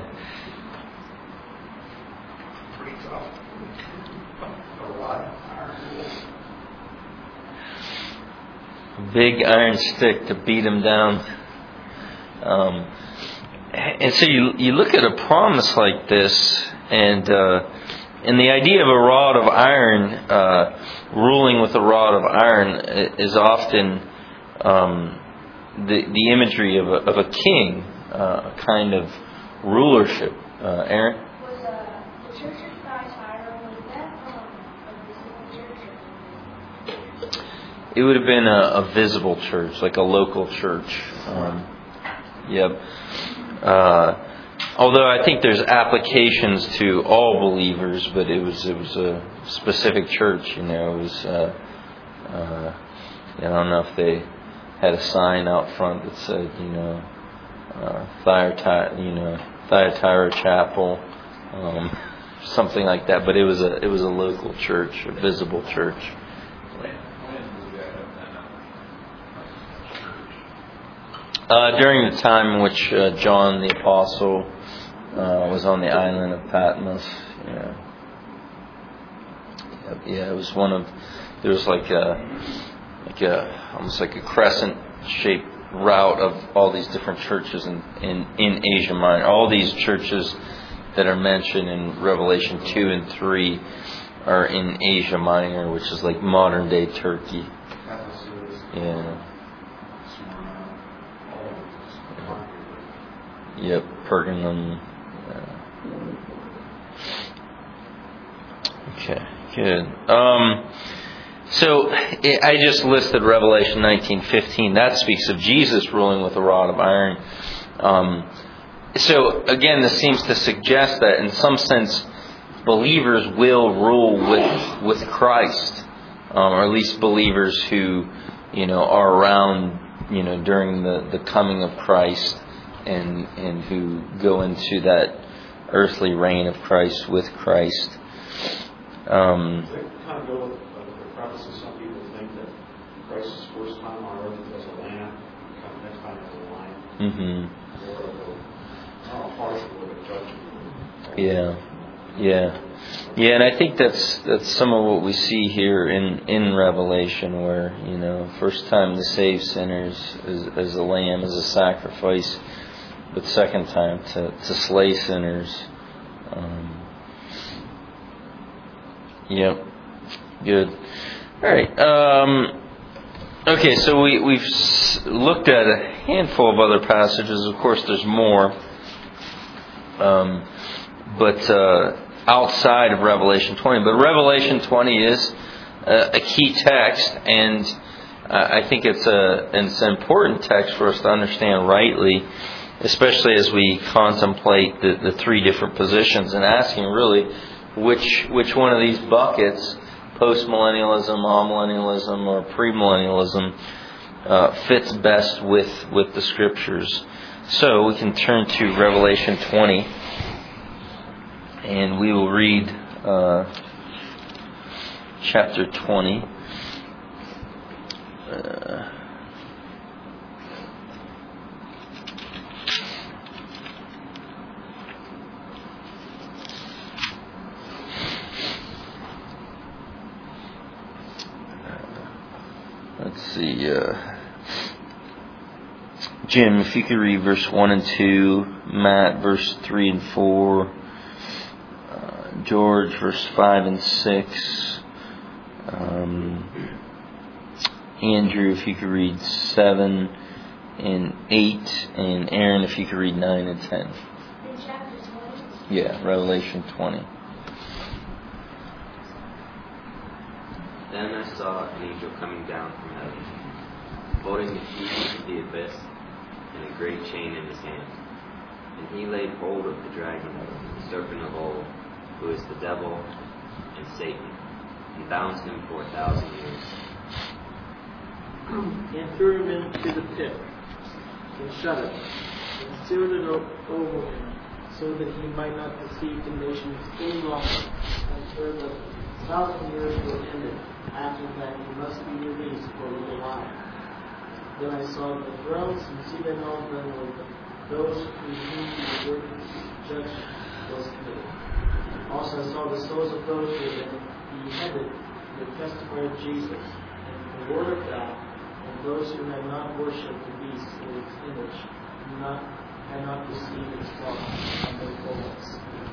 Big iron stick to beat him down. Um, and so you you look at a promise like this, and uh, and the idea of a rod of iron, uh, ruling with a rod of iron, is often um, the the imagery of a, of a king, uh, a kind of rulership. Uh, Aaron? Was uh, the church of Thyatira, was that um, a visible church? It would have been a, a visible church, like a local church. Um, yep. Uh, although I think there's applications to all believers, but it was it was a specific church. You know, it was. Uh, uh, I don't know if they had a sign out front that said, you know, uh, Thyatira, you know, Thyatira Chapel, um, something like that. But it was a it was a local church, a visible church. Uh, during the time in which uh, John the Apostle uh, was on the island of Patmos, yeah, yeah, it was one of there was like a like a almost like a crescent-shaped route of all these different churches in, in in Asia Minor. All these churches that are mentioned in Revelation two and three are in Asia Minor, which is like modern day Turkey. Yeah. Yep, Pergamum. Yeah. Okay, good. Um, So I just listed Revelation nineteen fifteen. That speaks of Jesus ruling with a rod of iron. Um, so again, this seems to suggest that in some sense, believers will rule with with Christ, um, or at least believers who, you know, are around, you know, during the, the coming of Christ, and and who go into that earthly reign of Christ with Christ. Um, Does that kind of go with the preface of some people think that Christ's first time on earth was a lamb, next time as a lion, mm-hmm. or a, not a partial or a judgment. Yeah, yeah, yeah, and I think that's that's some of what we see here in, in Revelation, where, you know, first time to save sinners as, as a lamb, as a sacrifice, but second time to, to slay sinners. Um, Yep. Good. All right. Um, okay, so we, we've looked at a handful of other passages. Of course, there's more. Um, but uh, outside of Revelation twenty. But Revelation twenty is a, a key text, and uh, I think it's, a, it's an important text for us to understand rightly, especially as we contemplate the, the three different positions and asking really, Which which one of these buckets, post-millennialism, amillennialism, or premillennialism, uh, fits best with, with the Scriptures? So we can turn to Revelation twenty, and we will read uh, chapter twenty. Uh, Let's see, uh, Jim, if you could read verse one and two, Matt, verse three and four, uh, George, verse five and six, um, Andrew, if you could read seven and eight, and Aaron, if you could read nine and ten. In chapter twenty? Yeah, Revelation twenty. Then I saw an angel coming down from heaven, holding the keys of the abyss and a great chain in his hand. And he laid hold of the dragon, the serpent of old, who is the devil and Satan, and bound him for a thousand years. And threw him into the pit, and shut it, and sealed it over him, so that he might not deceive the nations any longer until the thousand years were ended. After that, he must be released for a little while. Then I saw the thrones, and seated on them were those who whom the word judge was committed. Also, I saw the souls of those who had been beheaded for the testimony of Jesus and the word of God, and those who had not worshipped the beast or its image, and not had not received its mark on their foreheads.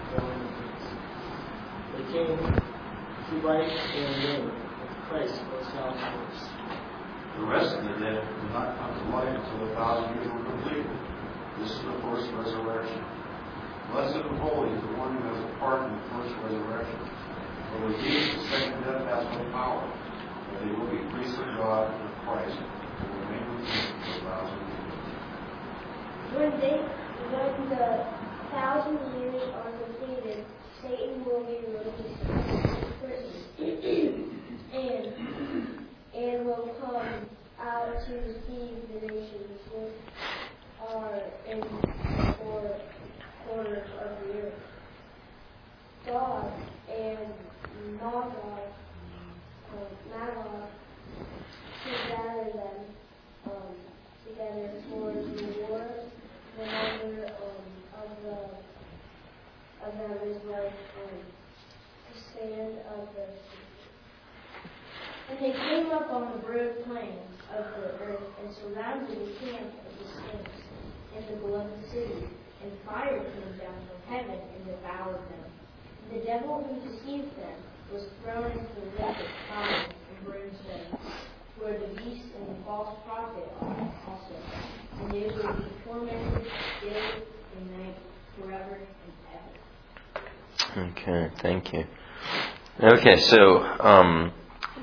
They came to write their name of Christ for salvation. The rest of the dead did not come to life until the thousand years were completed. This is the first resurrection. Blessed and holy is the one who has a part in the first resurrection. For with these the second death has no power, but they will be priests of God and of Christ, and will remain with him for a thousand years. When they, when the thousand years are completed, Satan will be released from prison, and and will come out to deceive the nations which are in the four corners of the earth. God and Magog, um, Magog, to gather them um, together for the war, the number um, of the of them is like um, the sand of the sea. And they came up on the broad plains of the earth and surrounded the camp of the saints and the beloved city, and fire came down from heaven and devoured them. The devil who deceived them was thrown into the lake of fire and brimstone, where the beast and the false prophet are also, and they will be tormented day and night forever and ever. Okay, thank you. Okay, so um,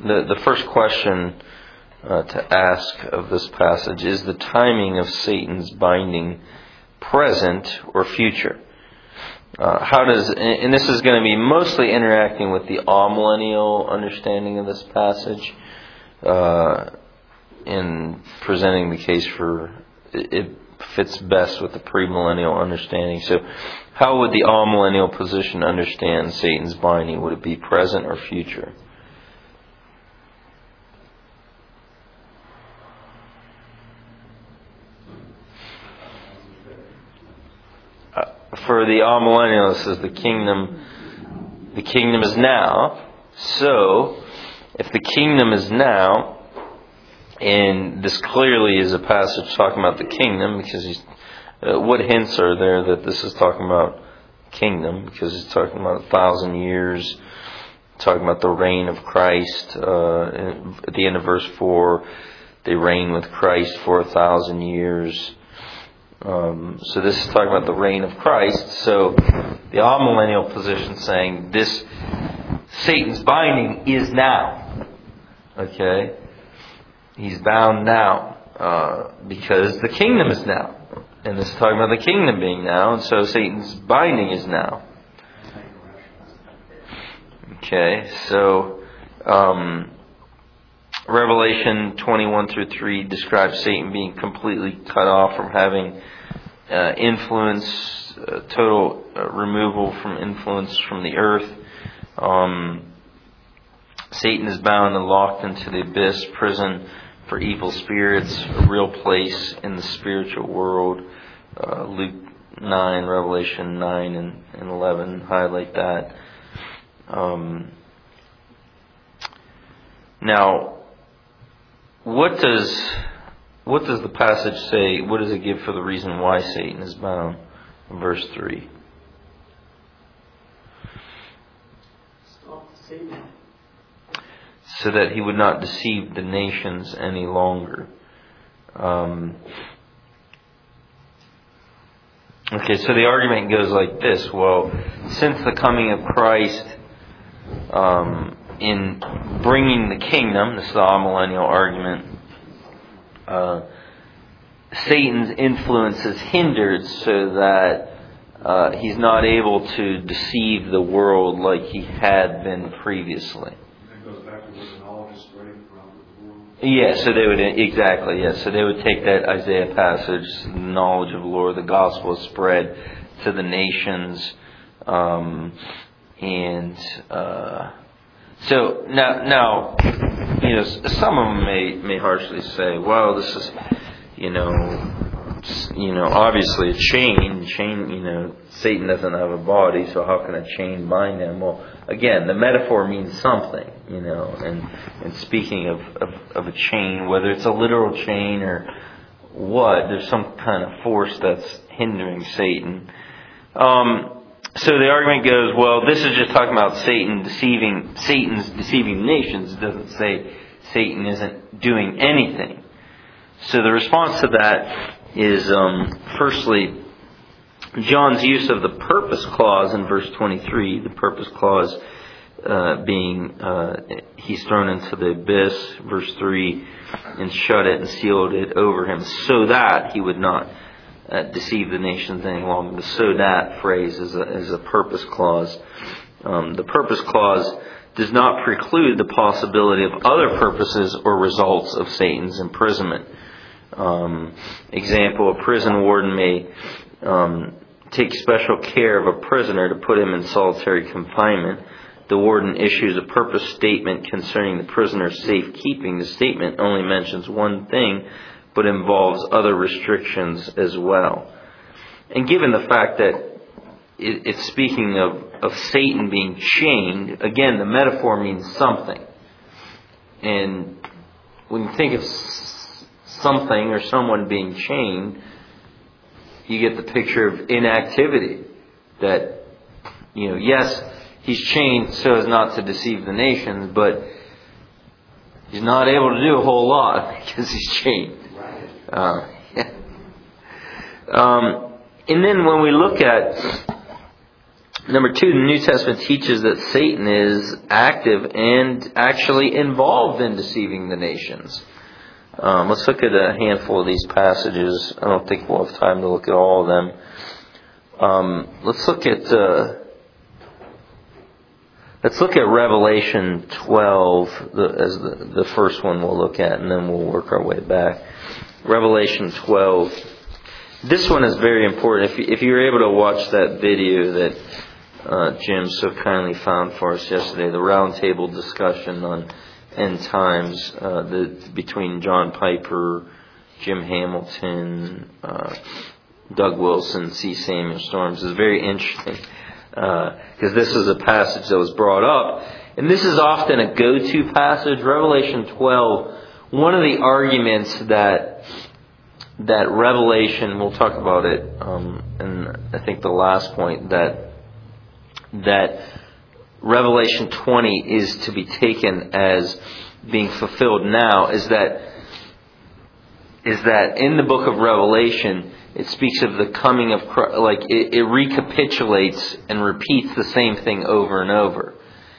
the, the first question uh, to ask of this passage is the timing of Satan's binding present or future. Uh, how does, and this is going to be mostly interacting with the amillennial understanding of this passage, uh, in presenting the case for, it fits best with the premillennial understanding. So how would the amillennial position understand Satan's binding? Would it be present or future? Uh, for the amillennial, this is the kingdom. The kingdom is now. So, if the kingdom is now, and this clearly is a passage talking about the kingdom, because he's, uh, what hints are there that this is talking about kingdom? Because he's talking about a thousand years, talking about the reign of Christ. Uh, at the end of verse four, they reign with Christ for a thousand years. Um, so this is talking about the reign of Christ. So the amillennial position saying this Satan's binding is now. Okay? He's bound now uh, because the kingdom is now. And this is talking about the kingdom being now, and so Satan's binding is now. Okay, so um, Revelation twenty-one through three describes Satan being completely cut off from having uh, influence, uh, total uh, removal from influence from the earth. Um, Satan is bound and locked into the abyss, prison for evil spirits, a real place in the spiritual world. Uh, Luke nine, Revelation nine and, and eleven highlight that. Um, now, what does what does the passage say? What does it give for the reason why Satan is bound? In verse three. Stop Satan. So that he would not deceive the nations any longer. Um, okay, so the argument goes like this. Well, since the coming of Christ, um, in bringing the kingdom, this is the amillennial argument, uh, Satan's influence is hindered so that uh, he's not able to deceive the world like he had been previously. Yeah, so they would, exactly, yeah. So they would take that Isaiah passage, the knowledge of the Lord, the gospel is spread to the nations. Um, and uh, so now, now, you know, some of them may, may harshly say, well, this is, you know, you know, obviously a chain, chain, you know, Satan doesn't have a body, so how can a chain bind him? Well, again, the metaphor means something, you know, and, and speaking of, of, of a chain, whether it's a literal chain or what, there's some kind of force that's hindering Satan. Um, so the argument goes, well, this is just talking about Satan deceiving, Satan's deceiving nations. It doesn't say Satan isn't doing anything. So the response to that is, um, firstly, John's use of the purpose clause in verse twenty-three, the purpose clause uh, being uh, he's thrown into the abyss, verse three, and shut it and sealed it over him so that he would not uh, deceive the nations any longer. The so that phrase is a, is a purpose clause. Um, the purpose clause does not preclude the possibility of other purposes or results of Satan's imprisonment. Um, example, a prison warden may um, take special care of a prisoner to put him in solitary confinement. The warden issues a purpose statement concerning the prisoner's safekeeping. The statement only mentions one thing, but involves other restrictions as well. And given the fact that it, it's speaking of, of Satan being chained, again, the metaphor means something. And when you think of something or someone being chained, you get the picture of inactivity. That, you know, yes, he's chained so as not to deceive the nations, but he's not able to do a whole lot because he's chained. Uh, um, and then when we look at Number two, the New Testament teaches that Satan is active and actually involved in deceiving the nations. Um, let's look at a handful of these passages. I don't think we'll have time to look at all of them. Um, let's look at uh, let's look at Revelation twelve the, as the, the first one we'll look at, and then we'll work our way back. Revelation twelve. This one is very important. If you, if you were able to watch that video that uh, Jim so kindly found for us yesterday, the roundtable discussion on end times uh, the, between John Piper, Jim Hamilton, uh, Doug Wilson, C. Samuel Storms, is very interesting because uh, this is a passage that was brought up, and this is often a go-to passage. Revelation twelve. One of the arguments that that Revelation, we'll talk about it, um, and I think the last point, that that Revelation twenty is to be taken as being fulfilled now, is that is that in the book of Revelation it speaks of the coming of Christ, like it, it recapitulates and repeats the same thing over and over.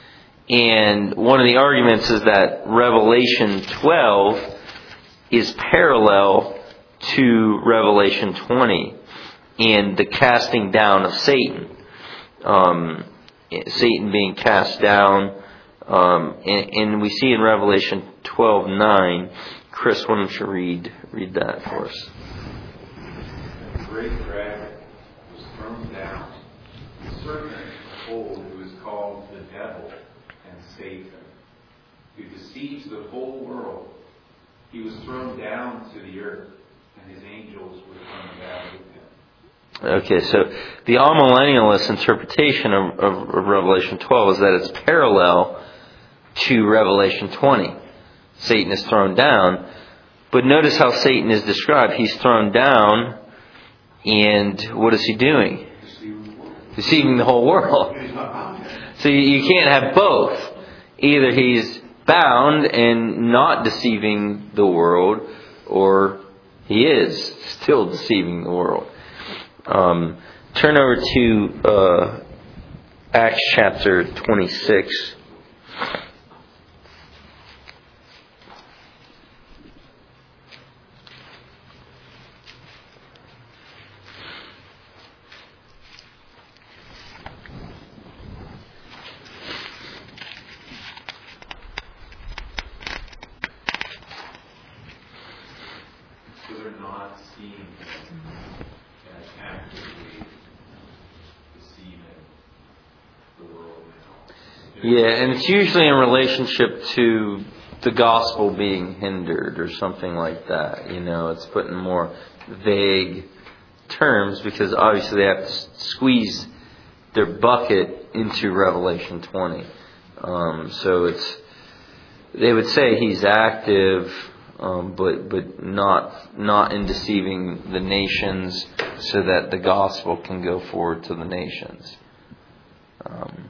And one of the arguments is that Revelation twelve is parallel to Revelation twenty and the casting down of Satan. Um, Satan being cast down. Um, and, and we see in Revelation twelve nine, Chris, why don't you read, read that for us? The great dragon was thrown down, the serpent of old, who is called the devil and Satan, who deceives the whole world. He was thrown down to the earth, and his angels were thrown down with him. Okay, so the amillennialist interpretation of, of, of Revelation twelve is that it's parallel to Revelation twenty. Satan is thrown down, but notice how Satan is described. He's thrown down, and what is he doing? Deceiving the whole world. So you, you can't have both. Either he's bound and not deceiving the world, or he is still deceiving the world. Um, turn over to uh, Acts chapter twenty-six. So they're not seeing him as actively deceiving the world now. Yeah, and it's usually in relationship to the gospel being hindered or something like that. You know, it's put in more vague terms because obviously they have to squeeze their bucket into Revelation twenty. Um, so it's, they would say he's active, um, but but not not in deceiving the nations, so that the gospel can go forward to the nations. Um,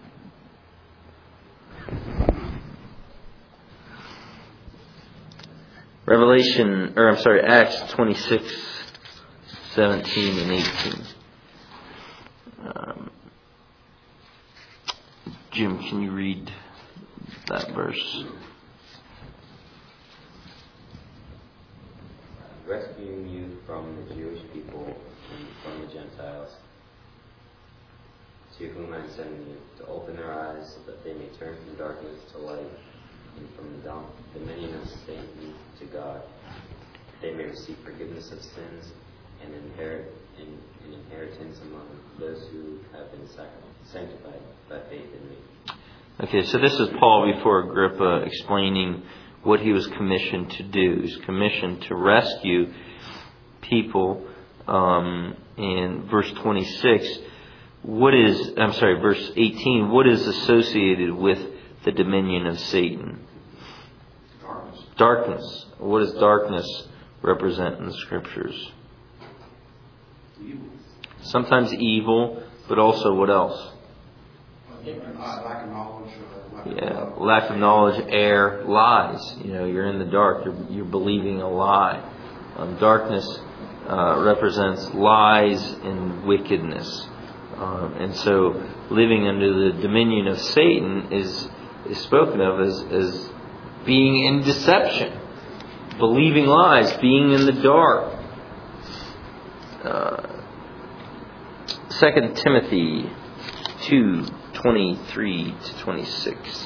Revelation, or I'm sorry, Acts twenty-six, seventeen and eighteen. Um, Jim, can you read that verse? Rescuing you from the Jewish people and from the Gentiles, to whom I am sending you, to open their eyes so that they may turn from darkness to light, and from the dom- dominion of Satan to God, that they may receive forgiveness of sins and inherit in, an inheritance among those who have been sanctified by faith in me. Okay, so this is Paul before Agrippa explaining what he was commissioned to do. He's commissioned to rescue people. Um, in verse twenty-six, what is, I'm sorry, verse eighteen, what is associated with the dominion of Satan? Darkness. Darkness. What does darkness represent in the scriptures? Evil. Sometimes evil, but also what else? Lack of knowledge. Yeah, lack of knowledge, error, lies. You know, you're in the dark. You're you're believing a lie. Um, darkness uh, represents lies and wickedness. Um, and so living under the dominion of Satan is is spoken of as, as being in deception, believing lies, being in the dark. Uh, Second Timothy two twenty-three to twenty-six.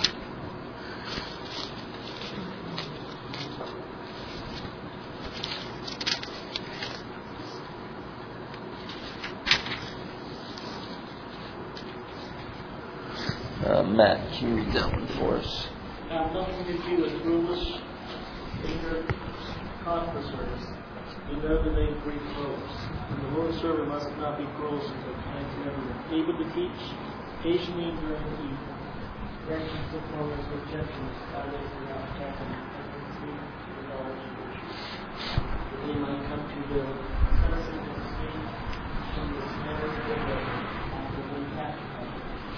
Uh, Matt, can you read that one for us? Have nothing to do with foolish, ignorant conferences. You know that they breed clothes. And the Lord's servant must not be cruel to the kind to everyone, able to teach, patiently enduring evil, correcting performance with gentleness, guiding without having every truth with knowledge and virtue. That they might come to the senses and escape from the snares of the devil after being captured.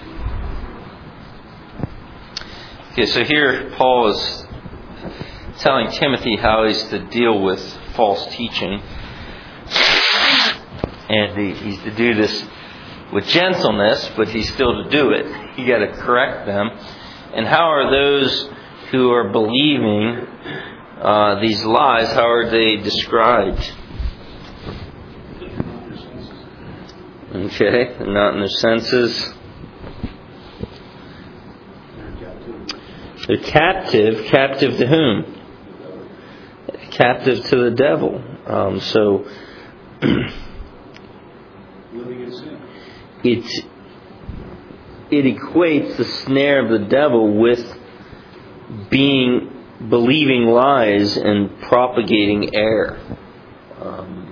Okay, so here Paul is telling Timothy how he's to deal with false teaching. And he, he's to do this with gentleness, but he's still to do it. You got to correct them. And how are those who are believing uh, these lies, how are they described? Okay, they're not in their senses. They're captive. Captive to whom? Captive to the devil. Um, so it it equates the snare of the devil with being believing lies and propagating error. Um,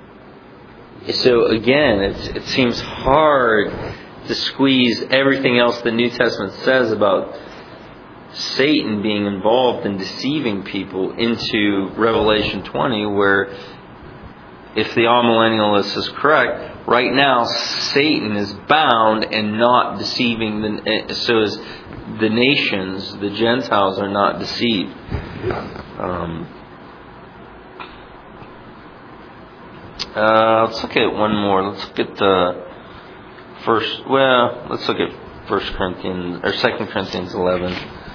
so again, it it seems hard to squeeze everything else the New Testament says about Satan being involved in deceiving people into Revelation twenty, where if the amillennialist is correct, right now Satan is bound and not deceiving, the, so as the nations, the Gentiles, are not deceived. Um, uh, let's look at one more. Let's look at the first. Well, let's look at First Corinthians or Second Corinthians eleven.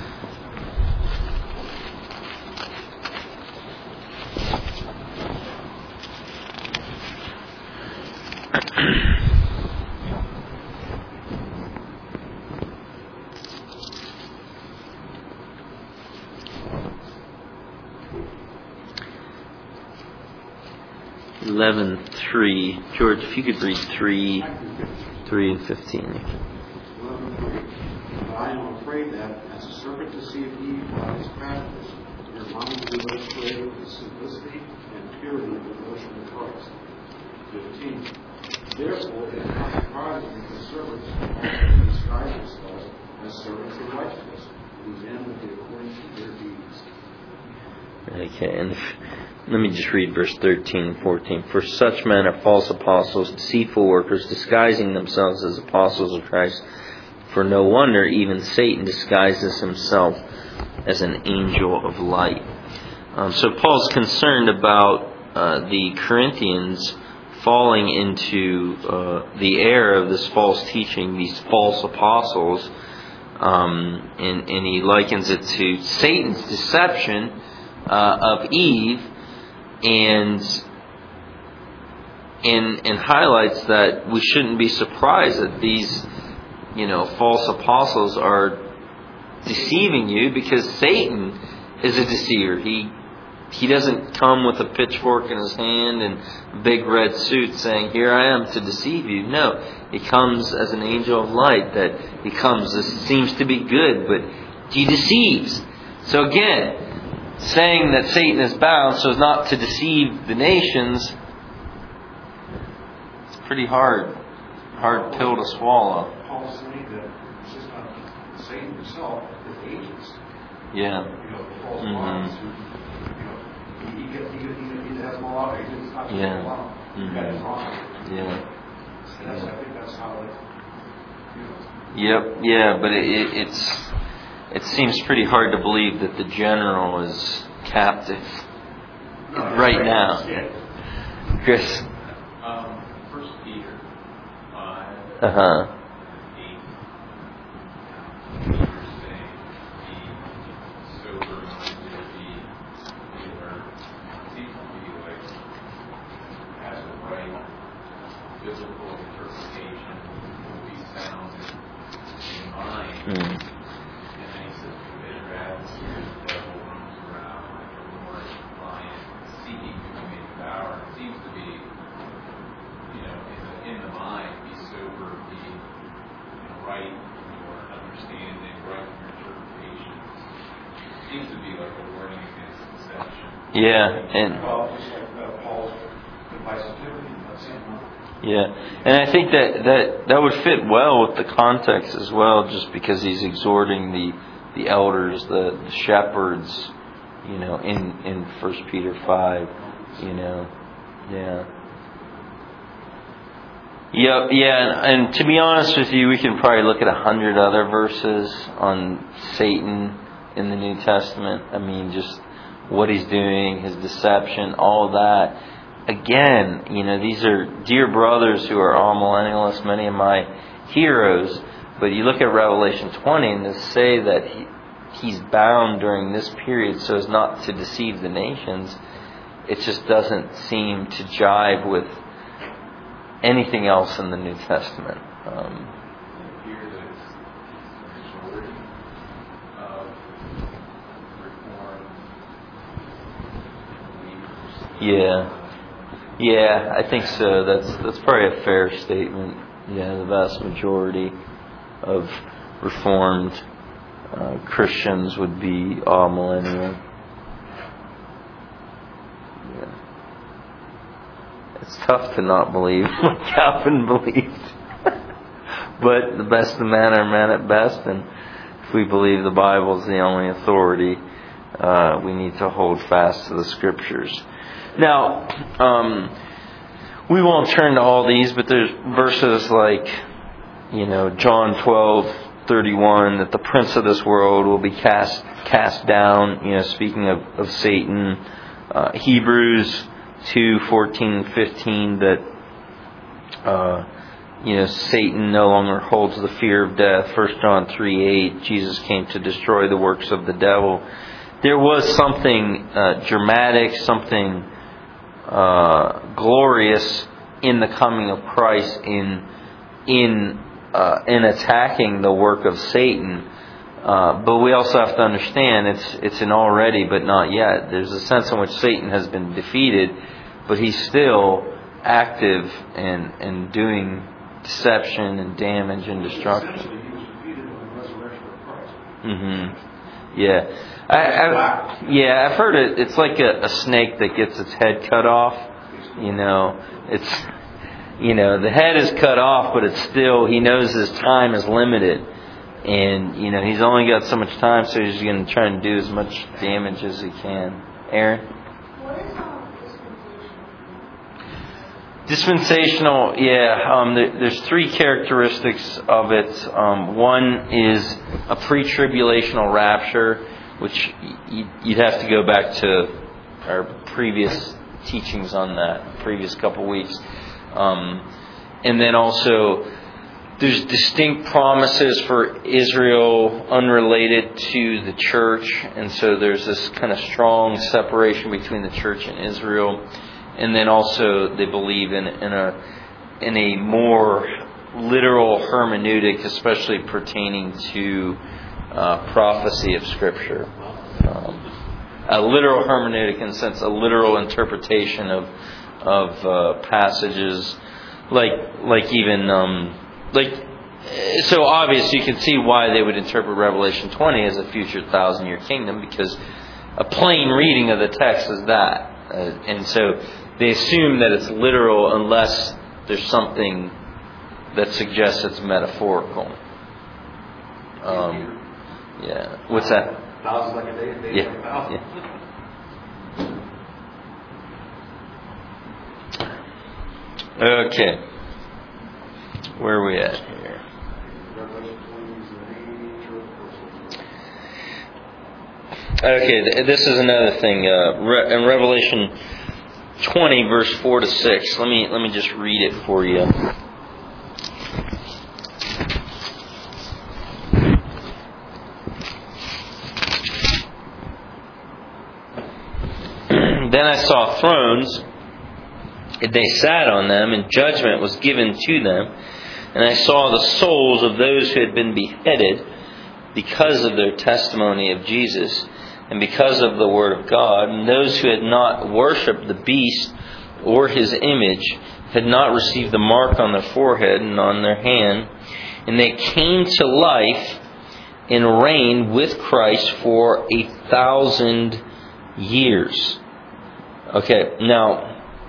Eleven three. George, if you could read three, three and fifteen. Eleven three. But I am afraid that as a serpent deceived Eve by his craftiness, your mind will be astray with the simplicity and purity of devotion to Christ. Fifteen. Therefore, it is not surprising that the servants also describe themselves as servants of righteousness, whose end will be according to their deeds. Okay, and if, let me just read verse thirteen and fourteen. For such men are false apostles, deceitful workers, disguising themselves as apostles of Christ. For no wonder even Satan disguises himself as an angel of light. Um, so Paul's concerned about uh, the Corinthians falling into uh, the error of this false teaching, these false apostles, um, and, and he likens it to Satan's deception uh, of Eve, and, and and highlights that we shouldn't be surprised that these, you know, false apostles are deceiving you, because Satan is a deceiver. He He doesn't come with a pitchfork in his hand and a big red suit saying, "Here I am to deceive you." No, he comes as an angel of light. That he comes, this seems to be good, but he deceives. So again, saying that Satan is bound so as not to deceive the nations, it's a pretty hard, hard pill to swallow. Paul's saying that it's just not Satan himself, the agents. Yeah. You know, the false Mm-hmm. prophets who, you know, he, he, he, he, he has them all out. He just not Yeah. them all. Mm-hmm. He got his wrong. Yeah. And that's, I think that's how it, you know. Yep. Yeah, but it, it, it's it seems pretty hard to believe that the general is captive No, right now. Yeah. Chris. Um, First Peter five. Uh huh. eight. You're saying be sober-minded, be alert. Seems to be like has the right biblical interpretation, will be sound in mind. Mm. And then he says the bitter atmosphere, the devil roams around like a roaring lion, seeking whom he may devour. It seems to be, you know, in the, in the mind, be sober, be, you know, right in your understanding, right in your interpretation. It seems to be like a warning against deception. Yeah, and Well, just like uh, Paul's advice to Timothy, that's him. yeah, and I think that, that that would fit well with the context as well, just because he's exhorting the the elders, the, the shepherds, you know, in in First Peter five, you know, yeah. Yep, yeah, and, and to be honest with you, we can probably look at a hundred other verses on Satan in the New Testament. I mean, just what he's doing, his deception, all that. Again, you know, these are dear brothers who are all millennialists, many of my heroes. But you look at Revelation twenty and they say that he, he's bound during this period so as not to deceive the nations. It just doesn't seem to jive with anything else in the New Testament. Um, Here that it's the majority of Reformed believers. yeah. Yeah, I think so. That's that's probably a fair statement. Yeah, the vast majority of Reformed uh, Christians would be all millennial. Yeah. It's tough to not believe what Calvin believed. But the best of men are men at best, and if we believe the Bible is the only authority, uh, we need to hold fast to the Scriptures. Now, um, we won't turn to all these, but there's verses like, you know, John twelve thirty-one, that the prince of this world will be cast cast down, you know, speaking of, of Satan. Uh, Hebrews two fourteen fifteen, that, uh, you know, Satan no longer holds the fear of death. First John three eight, Jesus came to destroy the works of the devil. There was something uh, dramatic, something Uh, glorious in the coming of Christ in in uh, in attacking the work of Satan, uh, but we also have to understand it's it's an already but not yet. There's a sense in which Satan has been defeated, but he's still active and and doing deception and damage and destruction. Essentially, he was defeated in the resurrection of Christ. Mm-hmm. Yeah. I, I, yeah, I've heard it. It's like a, a snake that gets its head cut off. You know, it's, you know, the head is cut off, but it's still, he knows his time is limited. And, you know, he's only got so much time, so he's going to try and do as much damage as he can. Aaron? What is um, dispensational? Dispensational, yeah. Um, there, there's three characteristics of it. Um, one is a pre-tribulational rapture, which you'd have to go back to our previous teachings on that, previous couple weeks. Um, and then also, there's distinct promises for Israel unrelated to the church. And so there's this kind of strong separation between the church and Israel. And then also they believe in, in a in a more literal hermeneutic, especially pertaining to uh, prophecy of Scripture. Um, a literal hermeneutic, in a sense, a literal interpretation of of uh, passages, like like even um, like so obvious. You can see why they would interpret Revelation twenty as a future thousand year kingdom, because a plain reading of the text is that, uh, and so they assume that it's literal unless there's something that suggests it's metaphorical. Um, yeah. What's that? Thousands like a day, a day Yeah. like a thousand. Yeah. Okay. Where are we at here? Revelation twenty is the main church. Okay, th- this is another thing. Uh, Re- in Revelation twenty, verse four to six. Let me let me just read it for you. I saw thrones, they sat on them, and judgment was given to them. And I saw the souls of those who had been beheaded because of their testimony of Jesus and because of the Word of God, and those who had not worshipped the beast or his image, had not received the mark on their forehead and on their hand, and they came to life and reigned with Christ for a thousand years. Okay, now,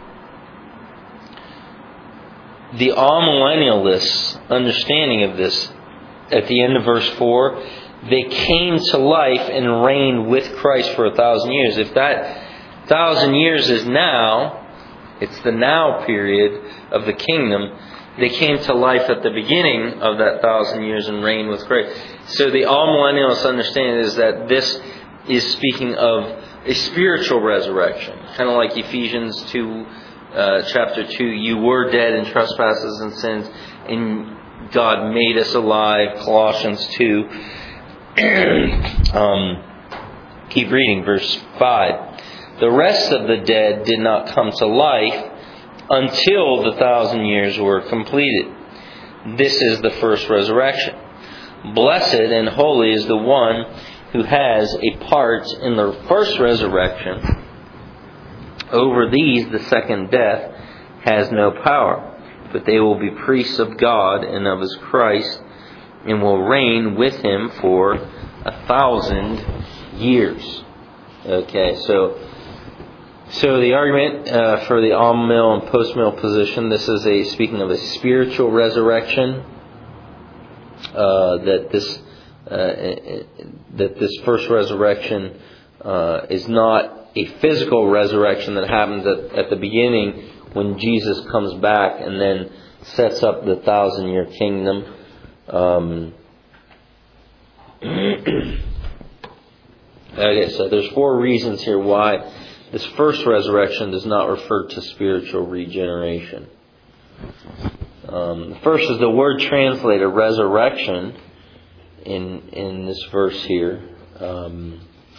the amillennialists' understanding of this, at the end of verse four, they came to life and reigned with Christ for a thousand years. If that thousand years is now, it's the now period of the kingdom. They came to life at the beginning of that thousand years and reigned with Christ. So the all-millennialists understanding is that this is speaking of a spiritual resurrection. Kind of like Ephesians two, uh, chapter two. You were dead in trespasses and sins, and God made us alive. Colossians two. um, keep reading, verse five. The rest of the dead did not come to life until the thousand years were completed. This is the first resurrection. Blessed and holy is the one who has a part in the first resurrection. Over these the second death has no power, but they will be priests of God and of His Christ, and will reign with Him for a thousand years. Okay, so so the argument uh, for the all-mill and post-mill position, this is a speaking of a spiritual resurrection. Uh, that this uh, that this first resurrection uh, is not a physical resurrection that happens at, at the beginning when Jesus comes back and then sets up the thousand-year kingdom. Um, okay, so there's four reasons here why this first resurrection does not refer to spiritual regeneration. Um, the first is the word translated resurrection in in this verse here. Um,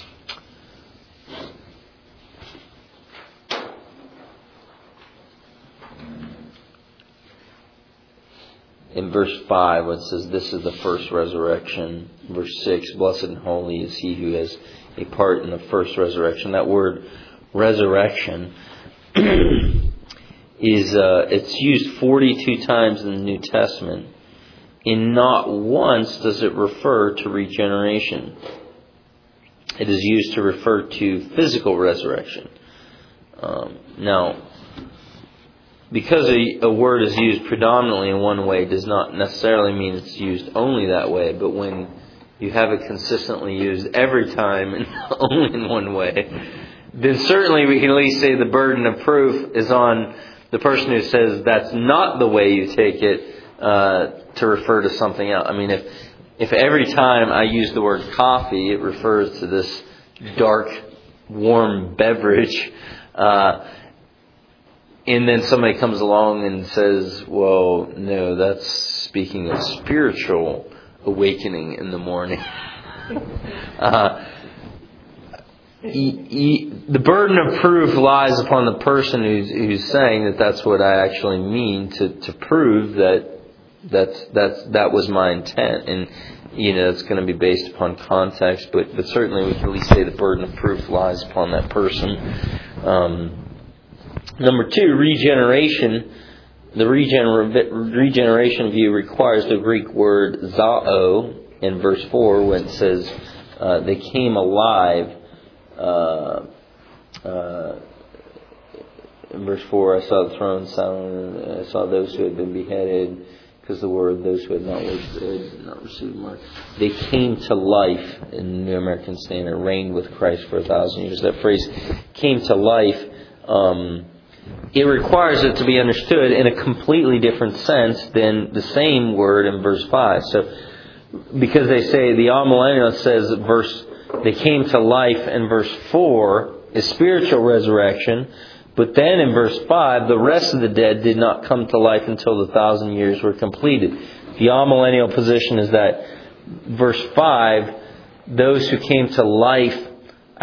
in verse five, it says, "This is the first resurrection." Verse six, "Blessed and holy is he who has a part in the first resurrection." That word resurrection is uh, it's used forty-two times in the New Testament. In not once does it refer to regeneration. It is used to refer to physical resurrection. Um, now, because a, a word is used predominantly in one way does not necessarily mean it's used only that way. But when you have it consistently used every time and only in one way, then certainly we can at least say the burden of proof is on the person who says that's not the way you take it uh, to refer to something else. I mean, if if every time I use the word coffee, it refers to this dark, warm beverage, uh, and then somebody comes along and says, well, no, that's speaking of spiritual awakening in the morning. uh, The burden of proof lies upon the person who's, who's saying that that's what I actually mean to, to prove that that's that's that was my intent, and you know it's going to be based upon context. But but certainly we can at least say the burden of proof lies upon that person. Um, number two, regeneration. The regener- regeneration view requires the Greek word zao in verse four when it says uh, they came alive. Uh, uh, in verse four, I saw the throne sound, I saw those who had been beheaded, because the word those who had not received, not received mark. They came to life in the New American Standard, reigned with Christ for a thousand years. That phrase, came to life, um, it requires it to be understood in a completely different sense than the same word in verse five. So, because they say, the amillennialist says verse they came to life in verse four is spiritual resurrection, but then in verse five, the rest of the dead did not come to life until the thousand years were completed. The amillennial position is that verse five, those who came to life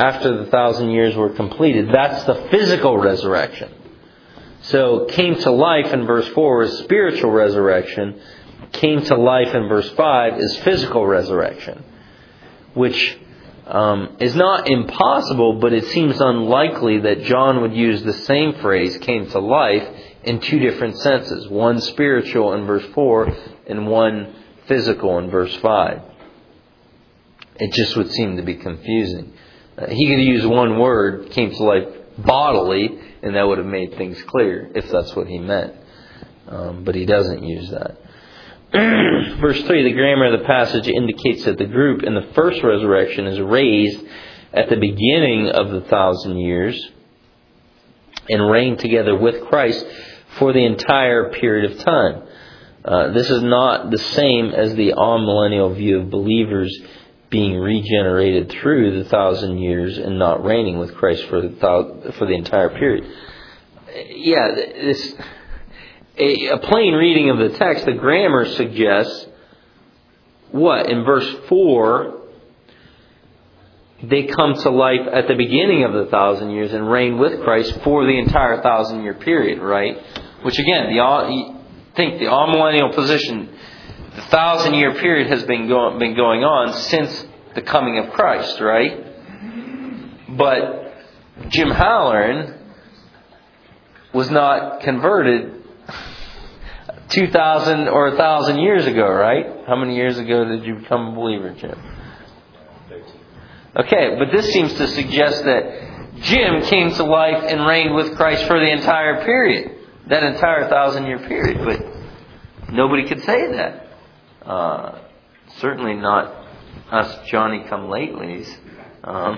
after the thousand years were completed. That's the physical resurrection. So came to life in verse four is spiritual resurrection. Came to life in verse five is physical resurrection. Which um, is not impossible, but it seems unlikely that John would use the same phrase, came to life, in two different senses. One spiritual in verse four and one physical in verse five. It just would seem to be confusing. Uh, he could use one word, came to life bodily, and that would have made things clear, if that's what he meant. Um, but he doesn't use that. Verse three, the grammar of the passage indicates that the group in the first resurrection is raised at the beginning of the thousand years and reign together with Christ for the entire period of time. Uh, this is not the same as the amillennial view of believers being regenerated through the thousand years and not reigning with Christ for the thou- for the entire period. Yeah, this a, a plain reading of the text, the grammar suggests what? In verse four, they come to life at the beginning of the thousand years and reign with Christ for the entire thousand year period, right? Which again, the think the amillennial position, the thousand year period has been going been going on since the coming of Christ, right? But Jim Halloran was not converted two thousand or a thousand years ago, right? How many years ago did you become a believer, Jim? Okay, but this seems to suggest that Jim came to life and reigned with Christ for the entire period, that entire thousand year period. But nobody could say that. Uh, certainly not us Johnny-come-latelys. Um,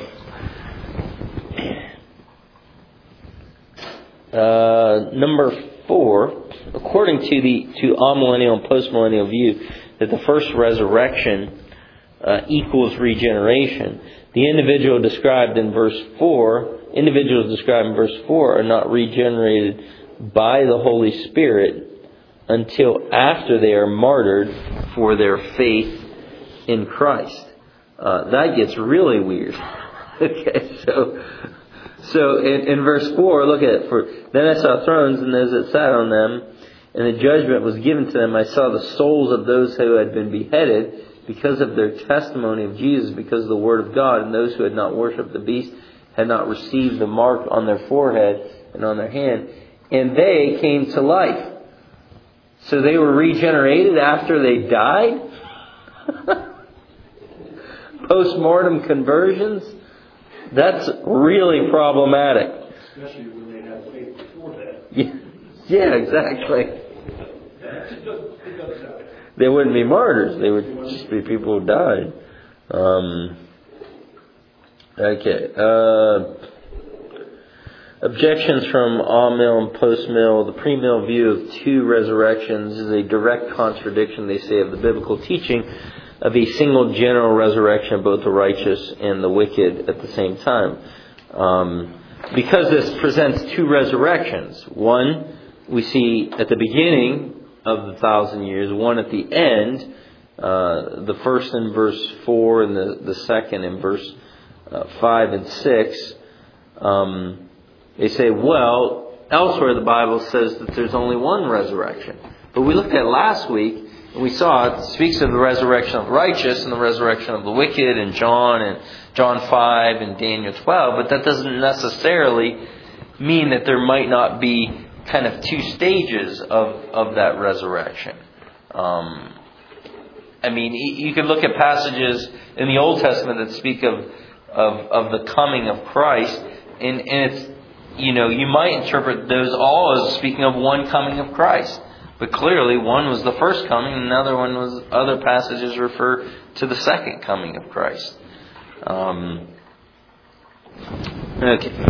uh, number four, according to the to amillennial and postmillennial view, that the first resurrection uh, equals regeneration. The individual described in verse four, individuals described in verse four are not regenerated by the Holy Spirit until after they are martyred for their faith in Christ. Uh, that gets really weird. Okay, so so in, in verse four, look at it. For then I saw thrones, and those that sat on them, and the judgment was given to them. I saw the souls of those who had been beheaded because of their testimony of Jesus, because of the word of God, and those who had not worshipped the beast had not received the mark on their forehead and on their hand, and they came to life. So they were regenerated after they died? Post-mortem conversions? That's really problematic. Especially when they had faith before that. Yeah, yeah, exactly. They wouldn't be martyrs. They would just be people who died. Um, okay. Uh, objections from all-mill and post-mill. The pre-mill view of two resurrections is a direct contradiction, they say, of the biblical teaching of a single general resurrection of both the righteous and the wicked at the same time. Um, because this presents two resurrections. One, we see at the beginning of the thousand years, one at the end, uh, the first in verse four and the, the second in verse uh, five and six. Um, they say, well, elsewhere the Bible says that there's only one resurrection. But we looked at last week, and we saw it speaks of the resurrection of the righteous and the resurrection of the wicked in John and John five and Daniel twelve. But that doesn't necessarily mean that there might not be kind of two stages of, of that resurrection. Um, I mean, you could look at passages in the Old Testament that speak of of, of the coming of Christ, and, and it's, you know, you might interpret those all as speaking of one coming of Christ. But clearly, one was the first coming, and another one was, other passages refer to the second coming of Christ. Um, okay.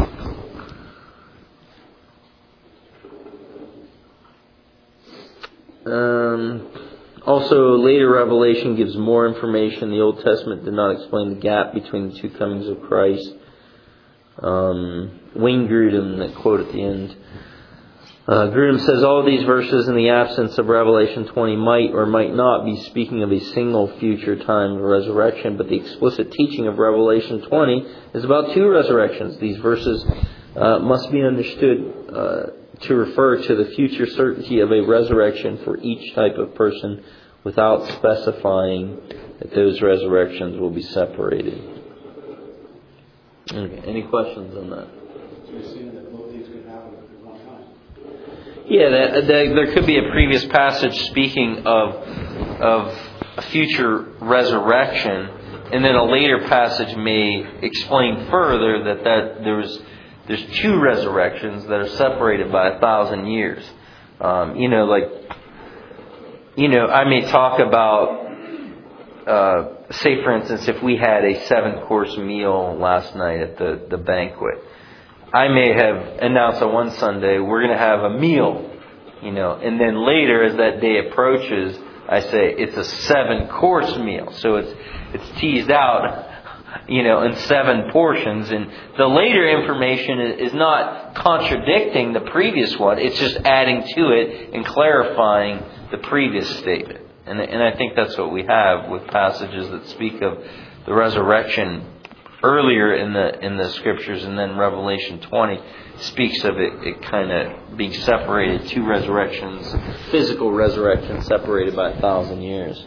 Um, also, later revelation gives more information. The Old Testament did not explain the gap between the two comings of Christ. Um, Wayne Grudem, that quote at the end. Uh, Grudem says all of these verses in the absence of Revelation twenty might or might not be speaking of a single future time of resurrection, but the explicit teaching of Revelation twenty is about two resurrections. These verses uh, must be understood uh, to refer to the future certainty of a resurrection for each type of person without specifying that those resurrections will be separated. Okay, any questions on that? So you're saying that both things could happen at one time? Yeah, that, that, there could be a previous passage speaking of of a future resurrection, and then a later passage may explain further that, that there was there's two resurrections that are separated by a thousand years. Um, you know, like you know, I may talk about. Uh, say, for instance, if we had a seven-course meal last night at the, the banquet, I may have announced on one Sunday, we're going to have a meal, you know, and then later, as that day approaches, I say it's a seven-course meal. So it's it's teased out, you know, in seven portions. And the later information is not contradicting the previous one. It's just adding to it and clarifying the previous statement. And, and I think that's what we have with passages that speak of the resurrection earlier in the in the scriptures, and then Revelation twenty speaks of it, it kind of being separated, two resurrections, physical resurrection separated by a thousand years.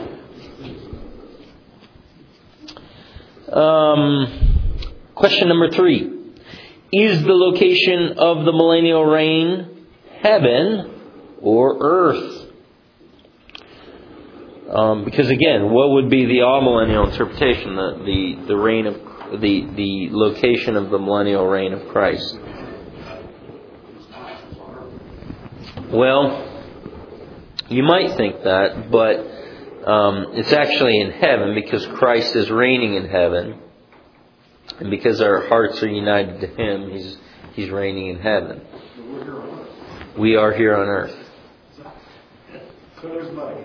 Um, question number three. Is the location of the millennial reign heaven or earth? Um, because again, what would be the amillennial interpretation? The, the the reign of the the location of the millennial reign of Christ. Well, you might think that, but um, it's actually in heaven because Christ is reigning in heaven, and because our hearts are united to Him, He's He's reigning in heaven. We are here on earth. So there's money.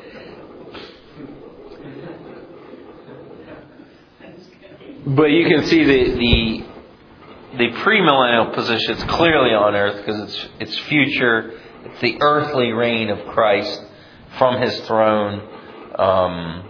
But you can see the the, the premillennial position is clearly on earth because it's it's future. It's the earthly reign of Christ from His throne. Um,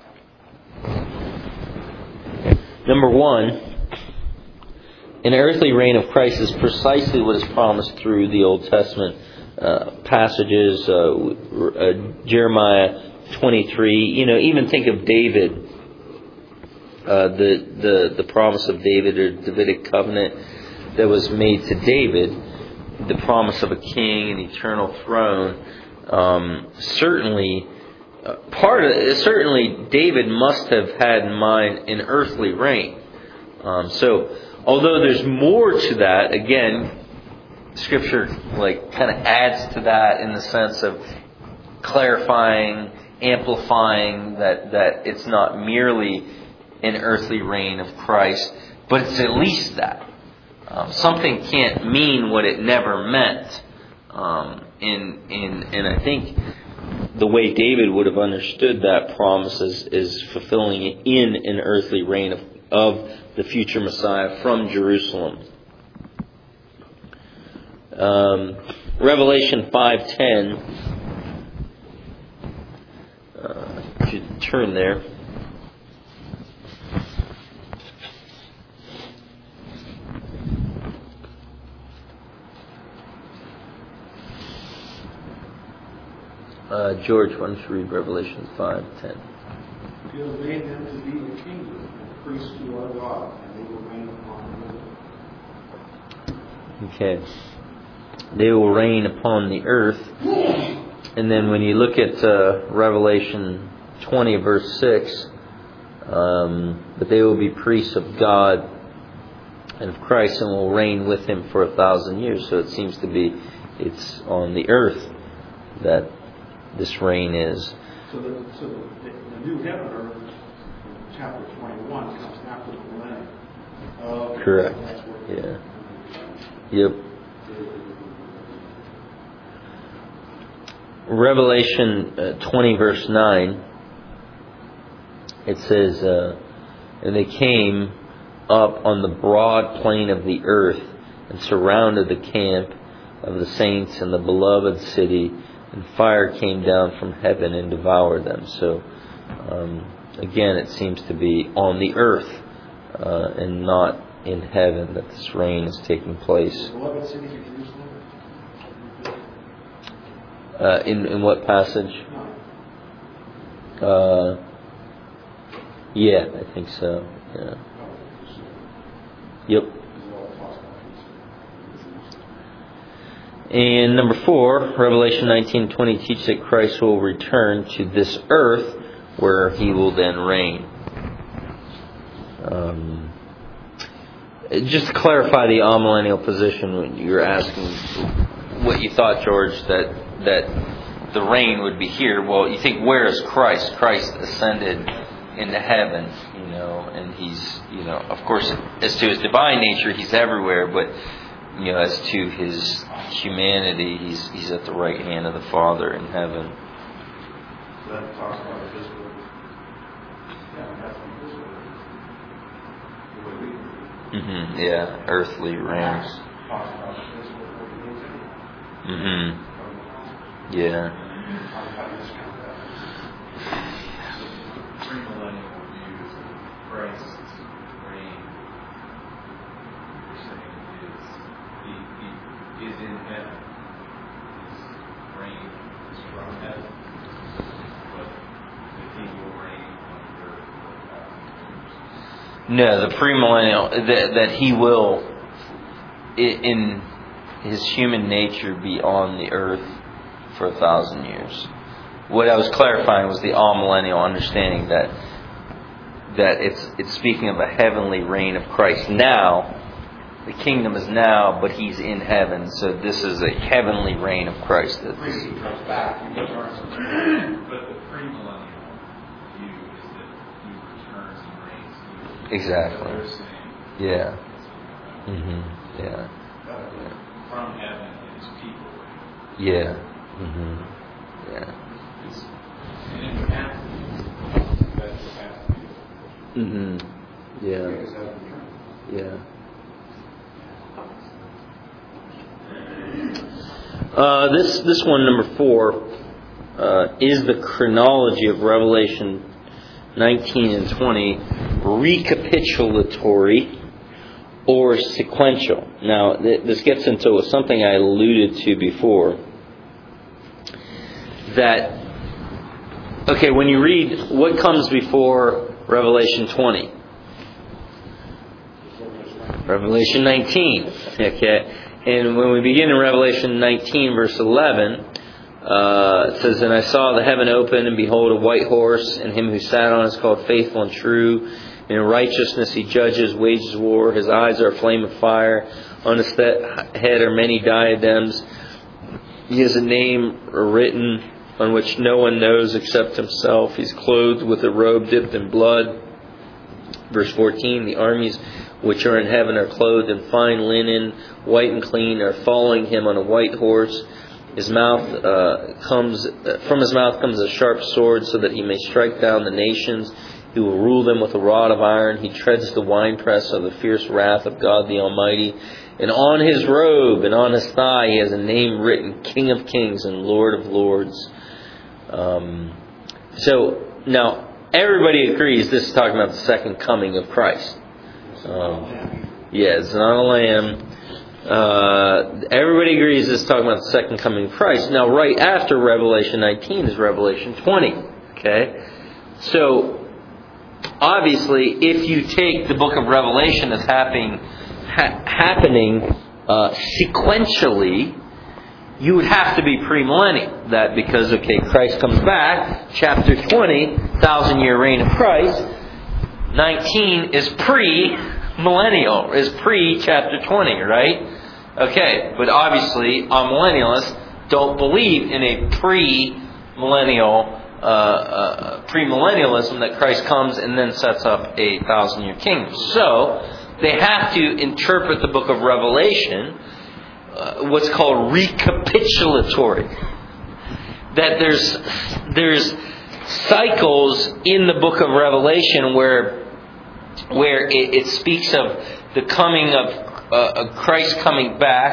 number one, an earthly reign of Christ is precisely what is promised through the Old Testament uh, passages. Uh, uh, Jeremiah twenty-three. You know, even think of David. Uh, the, the the promise of David, or Davidic covenant that was made to David, the promise of a king, an eternal throne. Um, certainly, uh, part of it, certainly David must have had in mind an earthly reign. Um, so, although there's more to that, again, Scripture like kind of adds to that in the sense of clarifying, amplifying that that it's not merely an earthly reign of Christ, but it's at least that. Um, something can't mean what it never meant. Um, and, and, and I think the way David would have understood that promise is, is fulfilling it in an earthly reign of, of the future Messiah from Jerusalem. Um, Revelation five ten. Uh, you should turn there. Uh, George, why don't you read Revelation five ten? You have made them to be the kingdom and priests to our God, and they will reign upon the earth. Okay. They will reign upon the earth. And then when you look at uh, Revelation twenty, verse six, um, but they will be priests of God and of Christ and will reign with Him for a thousand years. So it seems to be it's on the earth that this reign is. So the, so the, the new heaven earth, chapter twenty-one, comes after the millennium. Uh, Correct. That's where Yeah. Yep. Revelation uh, twenty, verse nine, it says, uh, and they came up on the broad plain of the earth and surrounded the camp of the saints and the beloved city, and fire came down from heaven and devoured them. So, um, again, it seems to be on the earth uh, and not in heaven that this reign is taking place. Beloved city of Jerusalem? Uh, in, in what passage? Uh, yeah, I think so. Yeah. Yep. And number four, Revelation nineteen twenty teaches that Christ will return to this earth where He will then reign. Um, just to clarify the amillennial position, when you were asking what you thought, George, that that the reign would be here. Well, you think, where is Christ? Christ ascended into heaven, you know, and He's, you know, of course, as to His divine nature, He's everywhere, but, you know, as to His humanity, He's He's at the right hand of the Father in heaven. So that talks about a physical. Yeah, that's a physical. The way we Mm-hmm. Yeah, earthly reigns. talks about a physical organization. Mm-hmm. Yeah. How do you discount that? Premillennial views of Christ's reign, you're saying, is he, he is in heaven. His reign is from heaven. But that He will reign on the earth for a thousand years. No, the premillennial, that, that He will, in His human nature, be on the earth for a thousand years. What I was clarifying was the amillennial understanding that that it's it's speaking of a heavenly reign of Christ. Now, the kingdom is now, but He's in heaven, so this is a heavenly reign of Christ. That this, He comes back. He returns. But the premillennial view is that He returns and reigns here. exactly. They're saying Yeah. it's Mm-hmm. Yeah. from heaven and His people reign. Yeah. Mm-hmm. Yeah. And it would have to be. That would have to be. Mm-hmm. Yeah. Because that would be true. Yeah. Uh, this this one, number four, uh, is the chronology of Revelation nineteen and twenty recapitulatory or sequential? Now, th- this gets into something I alluded to before. That, okay, when you read what comes before Revelation twenty? Revelation nineteen. Okay. And when we begin in Revelation nineteen, verse eleven, uh, it says, "And I saw the heaven open, and behold, a white horse, and Him who sat on it is called Faithful and True. And in righteousness He judges, wages war. His eyes are a flame of fire. On His head are many diadems. He has a name written on which no one knows except Himself. He's clothed with a robe dipped in blood." Verse fourteen, "The armies which are in heaven are clothed in fine linen, white and clean, are following Him on a white horse. His mouth uh, comes uh, from His mouth comes a sharp sword, so that He may strike down the nations. He will rule them with a rod of iron. He treads the winepress of the fierce wrath of God the Almighty. And on His robe and on His thigh He has a name written, King of Kings and Lord of Lords." Um, so, now, everybody agrees this is talking about the second coming of Christ. Um, yeah, it's not a lamb. Uh, everybody agrees this is talking about the second coming of Christ. Now, right after Revelation nineteen is Revelation twenty. Okay? So, obviously, if you take the book of Revelation as happening, ha- happening uh, sequentially, you would have to be premillennial. That because, okay, Christ comes back, chapter twenty, thousand year reign of Christ. nineteen is pre-millennial, is pre-chapter twenty, right? Okay, but obviously, amillennialists don't believe in a pre-millennial, uh, uh, premillennialism that Christ comes and then sets up a thousand year kingdom. So, they have to interpret the book of Revelation Uh, what's called recapitulatory. That there's there's cycles in the book of Revelation where where it, it speaks of the coming of uh, Christ coming back,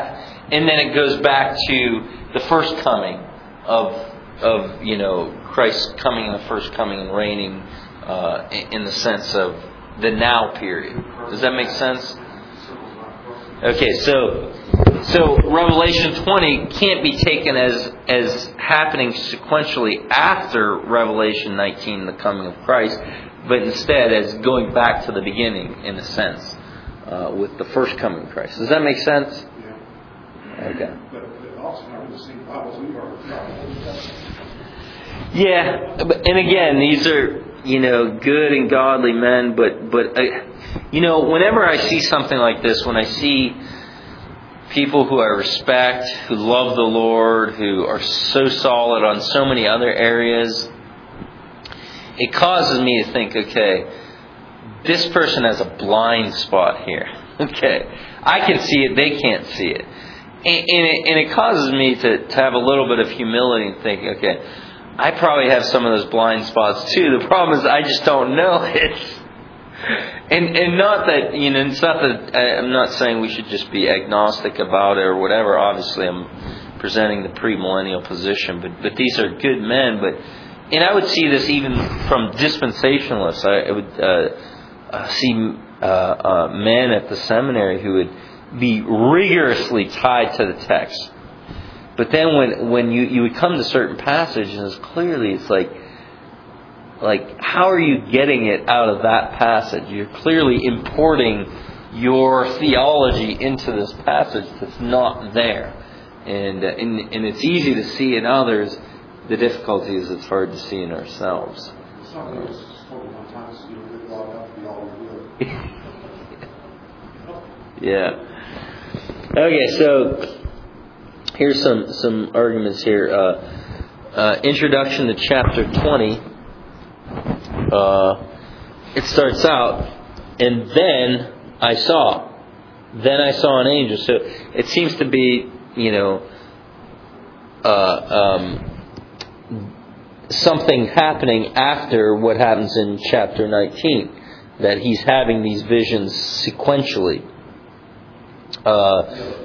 and then it goes back to the first coming of of you know Christ coming in the first coming and reigning uh, in the sense of the now period. Does that make sense? Okay, so so Revelation twenty can't be taken as as happening sequentially after Revelation nineteen, the coming of Christ, but instead as going back to the beginning in a sense uh, with the first coming of Christ. Does that make sense? Yeah. Okay. But it also not the same Bibles we are. Yeah, and again, these are you know good and godly men, but but. Uh, You know, whenever I see something like this, when I see people who I respect, who love the Lord, who are so solid on so many other areas, it causes me to think, okay, this person has a blind spot here. Okay, I can see it, they can't see it. And, and, it, and it causes me to, to have a little bit of humility and think, okay, I probably have some of those blind spots too. The problem is I just don't know it. And and not that, you know, it's not that, I'm not saying we should just be agnostic about it or whatever. Obviously, I'm presenting the premillennial position, but but these are good men. But and I would see this even from dispensationalists. I, I would uh, uh, see uh, uh, men at the seminary who would be rigorously tied to the text. But then when when you, you would come to certain passages, and it's clearly it's like. Like, how are you getting it out of that passage? You're clearly importing your theology into this passage that's not there. And, uh, and and it's easy to see in others. The difficulty is it's hard to see in ourselves. Something was spoken one time, so you don't get up to be all good. Yeah. Okay, so here's some, some arguments here. Uh, uh, introduction to chapter twenty. Uh, it starts out, and then I saw. Then I saw an angel. So it seems to be, you know, uh, um, something happening after what happens in chapter nineteen. That he's having these visions sequentially. Uh,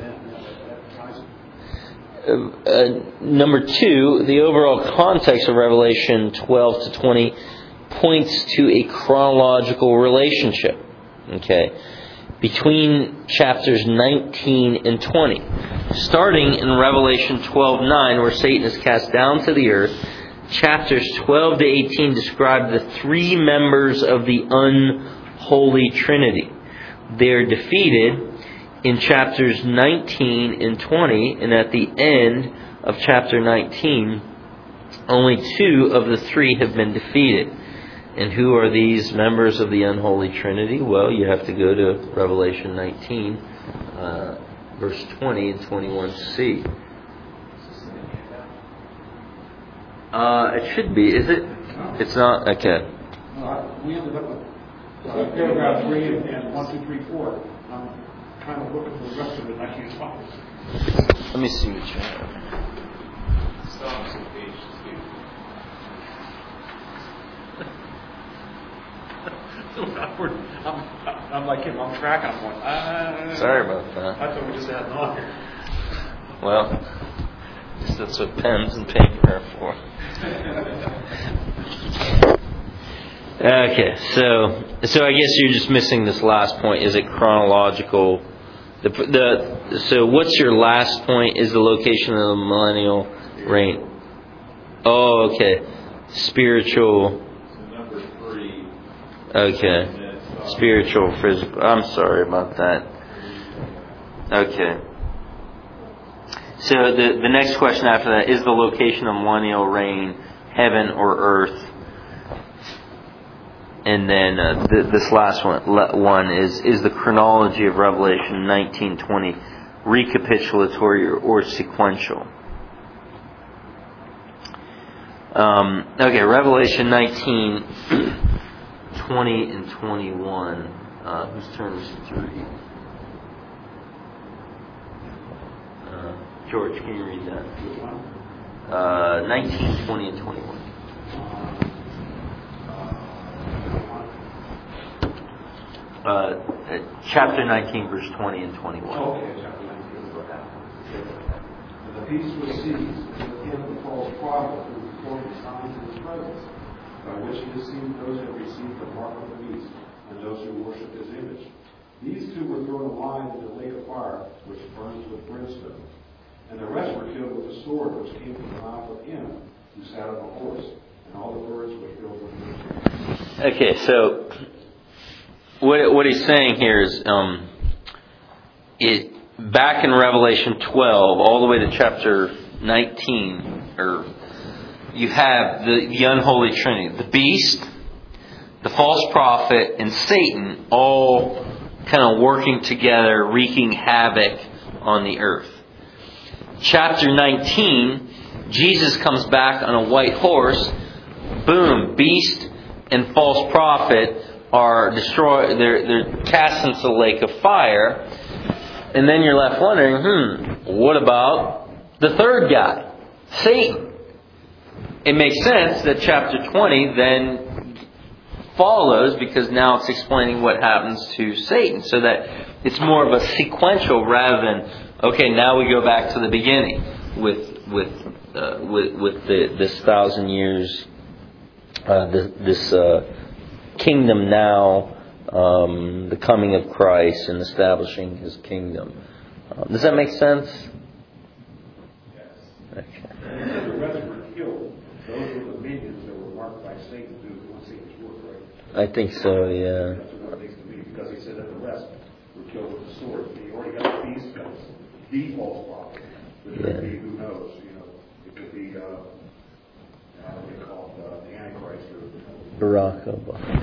uh, number two, the overall context of Revelation twelve to twenty points to a chronological relationship, okay, between chapters nineteen and twenty. Starting in Revelation twelve nine, where Satan is cast down to the earth, chapters twelve to eighteen describe the three members of the unholy Trinity. They are defeated in chapters nineteen and twenty, and at the end of chapter nineteen, only two of the three have been defeated. And who are these members of the unholy Trinity? Well, you have to go to Revelation nineteen, uh, verse twenty and twenty-one c. Uh, it should be, is it? It's not? Okay. No, we ended up with uh, paragraph three and, and one, two, three, four. I'm kind of looking for the rest of it, and I can't find it. Let me see what you have. Psalms on page two. I'm, I'm like him, I'm tracking, I'm going, ah. Sorry about that. I thought we just had it on here. Well, that's what pens and paper are for. Okay, so so I guess you're just missing this last point. Is it chronological? The the so what's your last point? Is the location of the millennial reign? Oh, okay. Spiritual. Number three. Okay. Spiritual, physical. I'm sorry about that. Okay. So the the next question after that is the location of millennial reign, heaven or earth? And then uh, th- this last one one is is the chronology of Revelation nineteen twenty recapitulatory or, or sequential? Um, okay, Revelation nineteen twenty and twenty-one. Uh, whose turn is it to read? Uh, George, can you read that? Uh, nineteen, twenty, and twenty-one. Uh, chapter nineteen, verse twenty and twenty-one. Okay, chapter nineteen. peace was seized, and with him the false prophet who performed the signs in his presence, by which he deceived those who had received the mark of the beast, and those who worshipped his image. These two were thrown alive into the lake of fire, which burns with brimstone. And the rest were killed with the sword which came from the mouth of him who sat on the horse, and all the birds were filled with mercy. Okay, so what what he's saying here is, um, it back in Revelation twelve, all the way to chapter nineteen, or you have the, the unholy trinity, the beast, the false prophet, and Satan, all kind of working together, wreaking havoc on the earth. Chapter nineteen, Jesus comes back on a white horse. Boom, beast and false prophet are destroyed. They're they're cast into the lake of fire, and then you're left wondering, hmm, what about the third guy, Satan? It makes sense that chapter twenty then follows, because now it's explaining what happens to Satan, so that it's more of a sequential rather than, okay, now we go back to the beginning with with uh, with, with the, this thousand years, uh, this, this uh, kingdom now, um, the coming of Christ and establishing His kingdom. Uh, does that make sense? Yes. Okay. The rest were killed. Those were the minions that were marked by Satan to do Satan's work, right? I think so. Yeah. That's what it makes to me, because he said that the rest were killed with the sword. He already got the beast, got the false prophet. Which Yeah. could be, who knows, you know, it could be, uh, uh, what they call it, uh, the Antichrist or, you know. Barack Obama.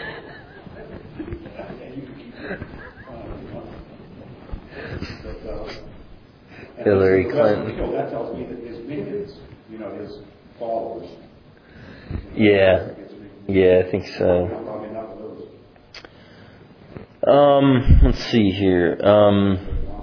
And you could keep it. Uh, but, uh, and Hillary the rest were Clinton. killed. That tells me that his minions, you know, his followers. Yeah. Yeah, I think so. Probably enough of those. Um, let's see here. Um,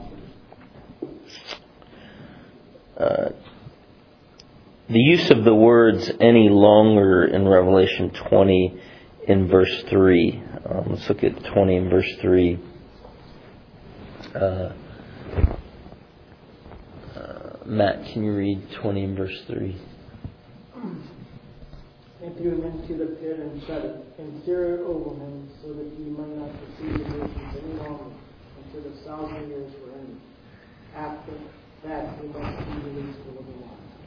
uh, the use of the words any longer in Revelation twenty in verse three. Um, let's look at twenty in verse three. Uh, uh, Matt, can you read twenty in verse three? And threw him into the pit and shut it, and sealed it over him, so that he might not deceive the nations any longer until the thousand years were ended. After that, he must be released to living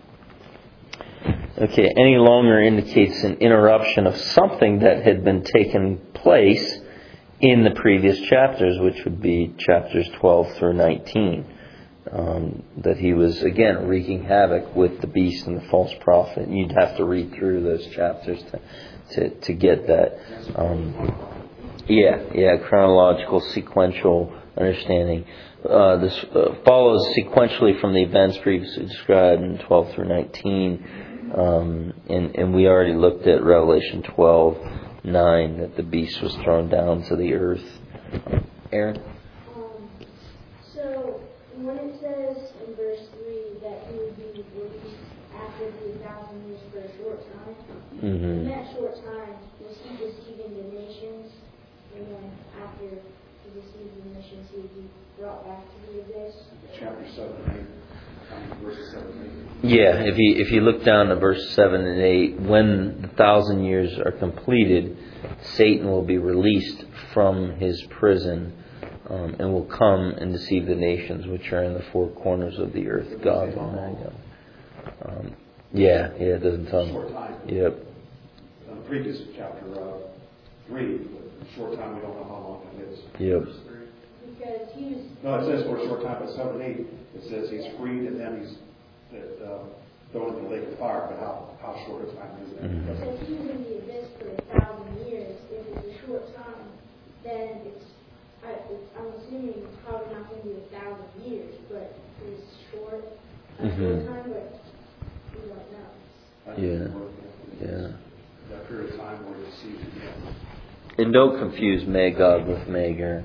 water. Okay, any longer indicates an interruption of something that had been taking place in the previous chapters, which would be chapters twelve through nineteen. Um, that he was, again, wreaking havoc with the beast and the false prophet. You'd have to read through those chapters to to, to get that. Um, yeah, yeah, chronological, sequential understanding. Uh, this uh, follows sequentially from the events previously described in twelve through nineteen. Um, and, and we already looked at Revelation twelve nine, that the beast was thrown down to the earth. Aaron? Um, so, when it says in verse three that he would be released after the thousand years for a short time, Mm-hmm. in that short time, was he deceiving the nations? And then after he deceived the nations, he would be brought back to the abyss? Chapter seven and eight. Um, verses seven and eight. Yeah, if you if you look down to verse seven and eight, when the thousand years are completed, Satan will be released from his prison, um, and will come and deceive the nations which are in the four corners of the earth, Gog and Magog. Um, yeah, yeah, it doesn't tell Short me. time. Yep. On the previous chapter uh, three, but short time, we don't know how long it is. Yep. Because he was No, it says for a short time, but seven and eight, it says he's freed and then he's uh, thrown into the lake of fire. But how, how short a time is that? Mhm. So he was in the abyss for a thousand years. If it's a short time, then it's, I, it's I'm assuming it's probably not going to be a thousand years, but it's short, a Mhm. short time, but we don't know. That's Yeah. what- Yeah. That period of time where it's deceived again. And don't confuse Magog with Mager.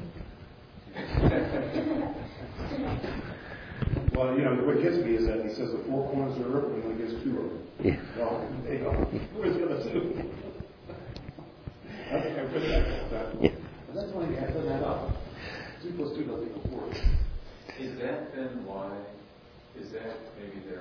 Well, you know, what gets me is that he says the four corners of the earth, and he only gets two of them. Yeah. Well, they go, who is going to sue? I think I read that. that. Yeah. And that's why I said that up. Two plus two doesn't equal four. Is that then why, is that maybe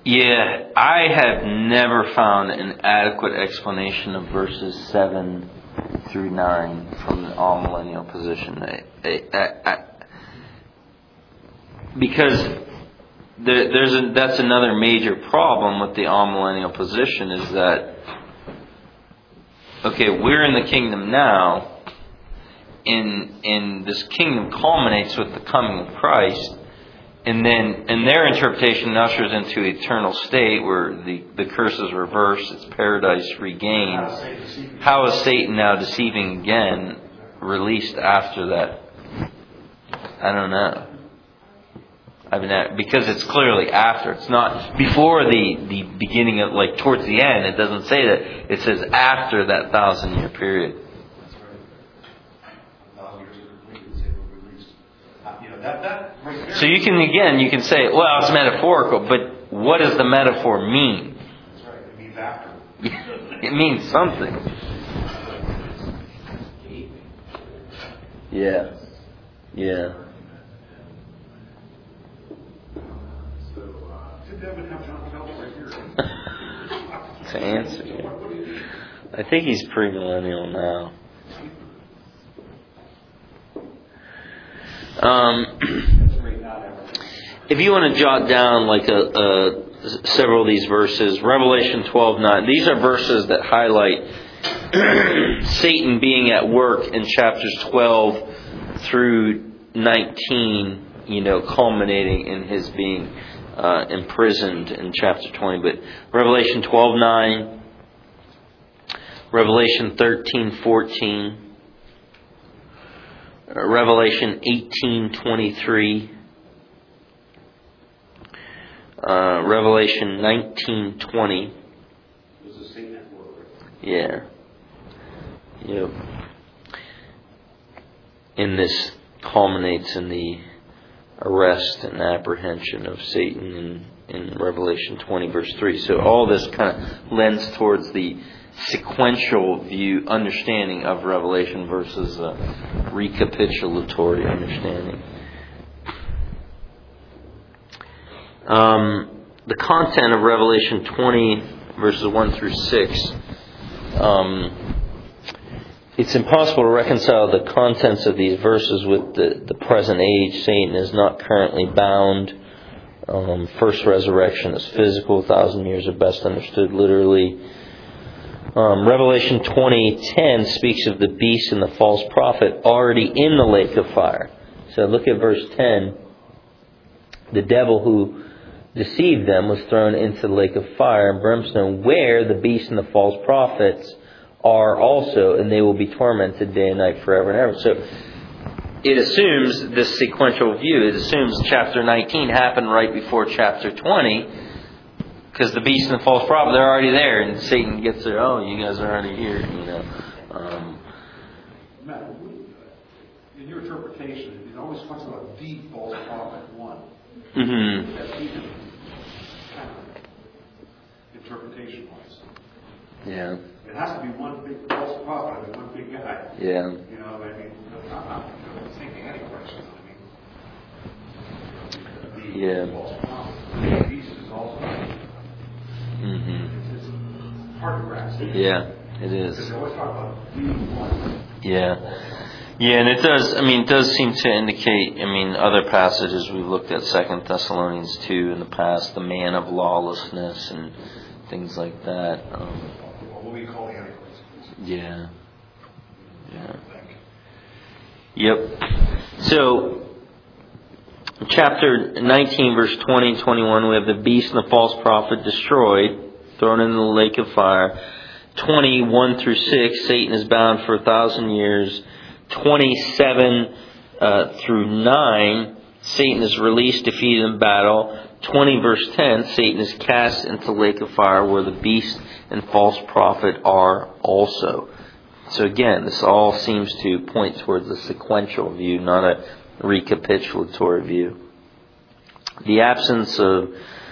Yeah, I have never found an adequate explanation of verses seven through nine from the all-millennial position. I, I, I, I, because there, there's a, that's another major problem with the all-millennial position is that, okay, we're in the kingdom now, and, and this kingdom culminates with the coming of Christ. And then, in their interpretation, ushers into eternal state where the, the curse is reversed, it's paradise regained. How is Satan now deceiving again, released after that? I don't know. I mean, because it's clearly after. It's not before the, the beginning of, like, towards the end. It doesn't say that. It says after that thousand year period. That, that right there. So you can, again, you can say, well, it's metaphorical, but what does the metaphor mean? That's right. It means after. It means something. Yeah. Yeah. So, uh, did Devin have John Phelps right here? To answer you. I think he's premillennial now. Um, if you want to jot down like a, a several of these verses, Revelation twelve nine, these are verses that highlight Satan being at work in chapters twelve through nineteen, you know, culminating in his being uh, imprisoned in chapter twenty. But Revelation twelve nine, Revelation thirteen fourteen, Revelation eighteen twenty-three, uh, Revelation nineteen twenty. This is Satan at work. Yeah. Yep. And this culminates in the arrest and apprehension of Satan in, in Revelation twenty, verse three. So all this kind of lends towards the sequential view, understanding of Revelation versus a recapitulatory understanding. Um, the content of Revelation twenty, verses one through six, um, it's impossible to reconcile the contents of these verses with the, the present age. Satan is not currently bound. Um, first resurrection is physical. A thousand years are best understood literally. Um, Revelation twenty ten speaks of the beast and the false prophet already in the lake of fire. So look at verse ten. The devil who deceived them was thrown into the lake of fire and brimstone, where the beast and the false prophets are also, and they will be tormented day and night forever and ever. So it assumes this sequential view. It assumes chapter nineteen happened right before chapter twenty. Because the beast and the false prophet, they're already there, and Satan gets there. Oh, you guys are already here, you know. Um, Matt, in your interpretation, it always talks about the false prophet one. mm-hmm. That's even kind of interpretation-wise. Yeah. It has to be one big false prophet and one big guy. Yeah. You know, I mean, I'm not thinking Antichrist. I mean, the Yeah. false prophet. The beast is also. Mm-hmm. It's hard to grasp. Yeah, it is. Because they always talk about the one. Yeah. Yeah, and it does, I mean, it does seem to indicate, I mean, other passages we've looked at, Second Thessalonians two in the past, the man of lawlessness and things like that. Um, What we call the Antichrist. yeah. Yeah. Yep. So, chapter nineteen, verse twenty and twenty-one, we have the beast and the false prophet destroyed, thrown into the lake of fire. twenty-one through six, Satan is bound for a thousand years. twenty-seven uh, through nine, Satan is released, defeated in battle. twenty verse ten, Satan is cast into the lake of fire where the beast and false prophet are also. So again, this all seems to point towards a sequential view, not a recapitulatory view. The absence of,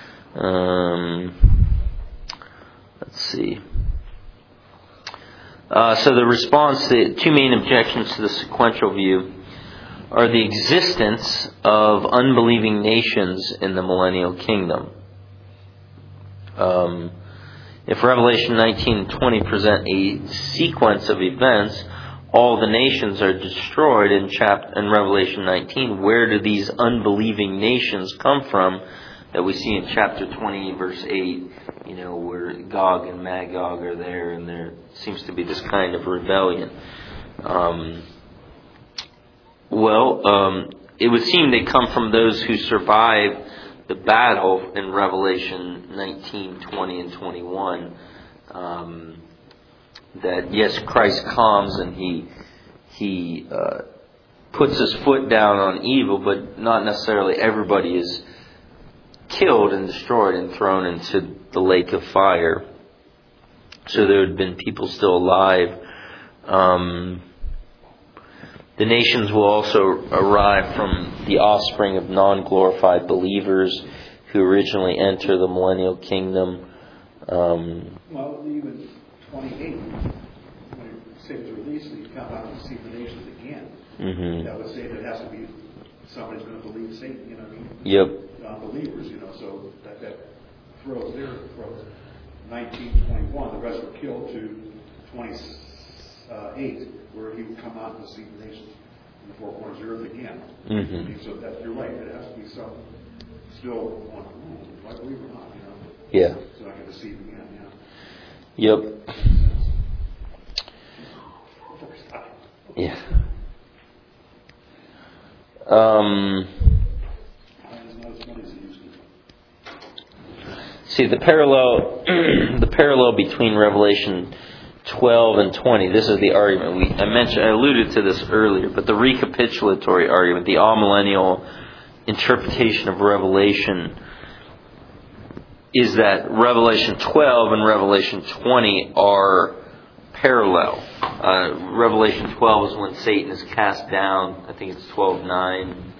um, let's see. Uh, so the response, the two main objections to the sequential view are the existence of unbelieving nations in the millennial kingdom. Um, if Revelation nineteen and twenty present a sequence of events, all the nations are destroyed in chapter in Revelation nineteen. Where do these unbelieving nations come from that we see in chapter twenty, verse eight? You know, where Gog and Magog are there, and there seems to be this kind of rebellion. Um, well, um, it would seem they come from those who survived the battle in Revelation nineteen, twenty, and twenty-one. Um, that yes, Christ comes and he he uh, puts his foot down on evil, but not necessarily everybody is killed and destroyed and thrown into the lake of fire. So there had been people still alive. Um, the nations will also arrive from the offspring of non-glorified believers who originally enter the millennial kingdom. Um, well, even twenty-eight, when it says release, and you come out and see the nations again. mm-hmm. That would say that it has to be somebody's going to believe Satan, you know what I mean? Yep. Unbelievers, you know, so that, that throws their throws. nineteen twenty-one, the rest were killed, to twenty-eight, where he would come out and see the nations in the four corners of the earth again. Mm-hmm. So that you're right, it has to be some still on, oh, I believe or not, you know. Yeah. So I can deceive again, Yep. yeah. Yeah. Um, see the parallel, the parallel between Revelation twelve and twenty. This is the argument we I mentioned. I alluded to this earlier, but the recapitulatory argument, the amillennial interpretation of Revelation, is that Revelation twelve and Revelation twenty are parallel. Uh, Revelation twelve is when Satan is cast down. I think it's twelve nine.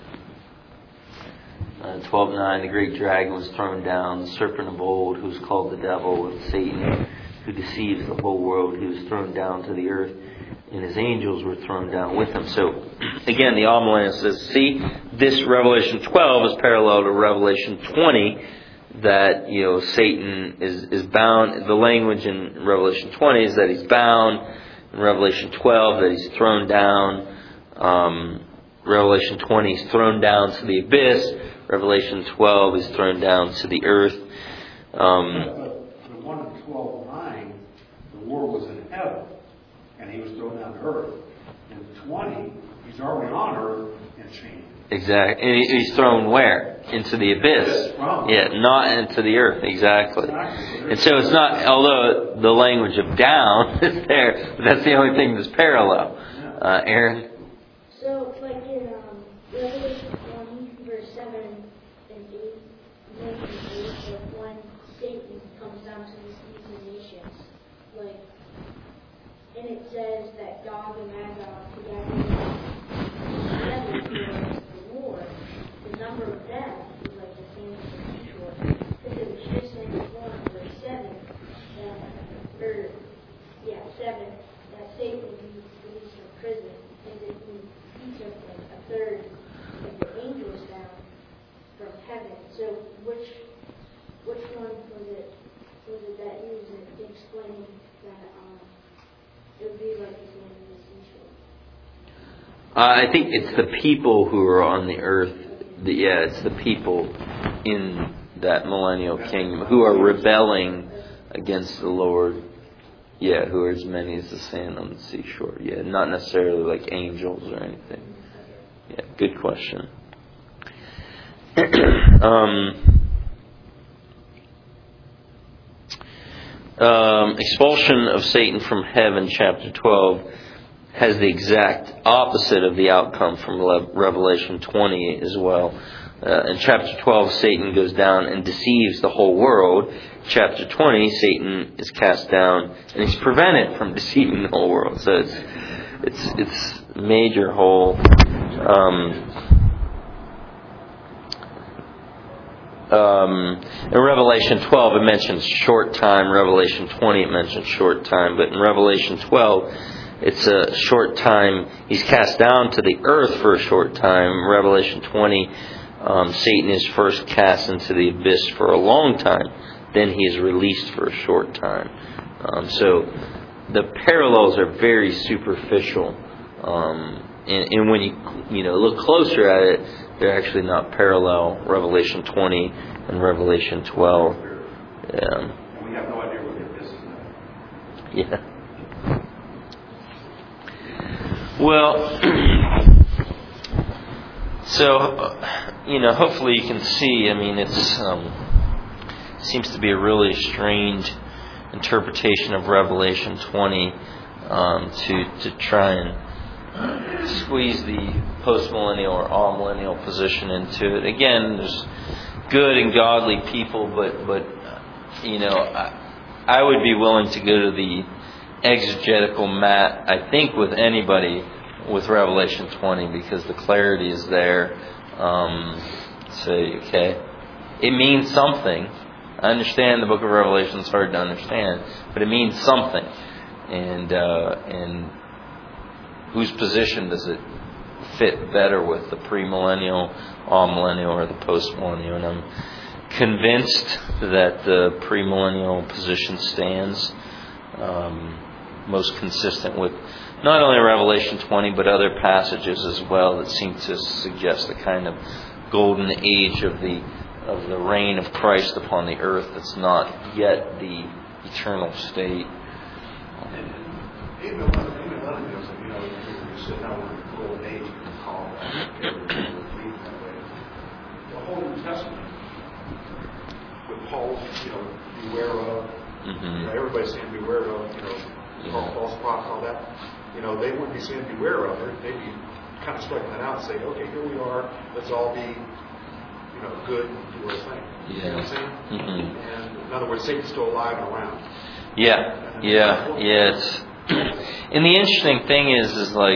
Uh, twelve nine, the great dragon was thrown down, the serpent of old, who's called the devil, and Satan, who deceives the whole world, he was thrown down to the earth, and his angels were thrown down with him. So, again, the amillennialist says, see, this Revelation twelve is parallel to Revelation twenty, that, you know, Satan is, is bound. The language in Revelation twenty is that he's bound. In Revelation twelve, that he's thrown down. Um, Revelation twenty, he's thrown down to the abyss. Revelation twelve, he's thrown down to the earth. Um, but the one in twelve nine, the war was in heaven, and he was thrown down to earth. In twenty, he's already on earth and chained. Exactly. And he's thrown where? Into the abyss. Yeah, not into the earth. Exactly. And so it's not, although the language of down is there, but that's the only thing that's parallel. Uh, Aaron? So, like in um, Revelation one, verse seven and eight, mentions eight, that when Satan comes down to deceive the nations, like, and it says that Gog and Magog together, together the war, the number of them is like the same as the seashore, because it was just in one, verse seven, that, or, yeah, seven, that Satan was released from prison, and that he, he took like a third of the angels down from heaven. So which which one was it was it that he was explaining that um, it would be like the same as the seashore? Uh, I think it's the people who are on the earth. The, yeah, it's the people in that millennial kingdom who are rebelling against the Lord. Yeah, who are as many as the sand on the seashore. Yeah, not necessarily like angels or anything. Yeah, good question. um, um, expulsion of Satan from heaven, chapter twelve, has the exact opposite of the outcome from Revelation twenty as well. Uh, in chapter twelve, Satan goes down and deceives the whole world. Chapter twenty, Satan is cast down and he's prevented from deceiving the whole world. So it's it's it's major whole. Um, um, in Revelation twelve, it mentions short time. Revelation twenty, it mentions short time. But in Revelation twelve, it's a short time. He's cast down to the earth for a short time. Revelation twenty, um, Satan is first cast into the abyss for a long time. then he is released for a short time. Um, so the parallels are very superficial. Um, and, and when you you know look closer at it, they're actually not parallel. Revelation twenty and Revelation twelve. Yeah. And we have no idea what they're missing. Yeah. Well, so, uh, you know, hopefully you can see, I mean, it's um, seems to be a really strange interpretation of Revelation twenty um, to, to try and squeeze the postmillennial or all-millennial position into it. Again, there's good and godly people, but, but you know, I, I would be willing to go to the exegetical mat, I think, with anybody with Revelation twenty, because the clarity is there. Um, so, okay, it means something. I understand the book of Revelation is hard to understand, but it means something. And uh, and whose position does it fit better with, the premillennial, all-millennial, or the postmillennial? And I'm convinced that the premillennial position stands um, most consistent with not only Revelation twenty, but other passages as well that seem to suggest the kind of golden age of the of the reign of Christ upon the earth that's not yet the eternal state. Even even other things, you know, you sit down with the golden age, you can call that, that way. The whole New Testament, with Paul's, you know, beware of, Mm-hmm. you know, everybody's saying beware of, you know, Yeah. false prophets, all that. You know, they wouldn't be saying beware of it. They'd be kind of striking that out and saying, okay, here we are, let's all be, you know, good and do our thing. Yeah. You know what I'm saying? Mm-hmm. And in other words, Satan's still alive and around. Yeah, yeah, yeah. It's, and the interesting thing is, is like,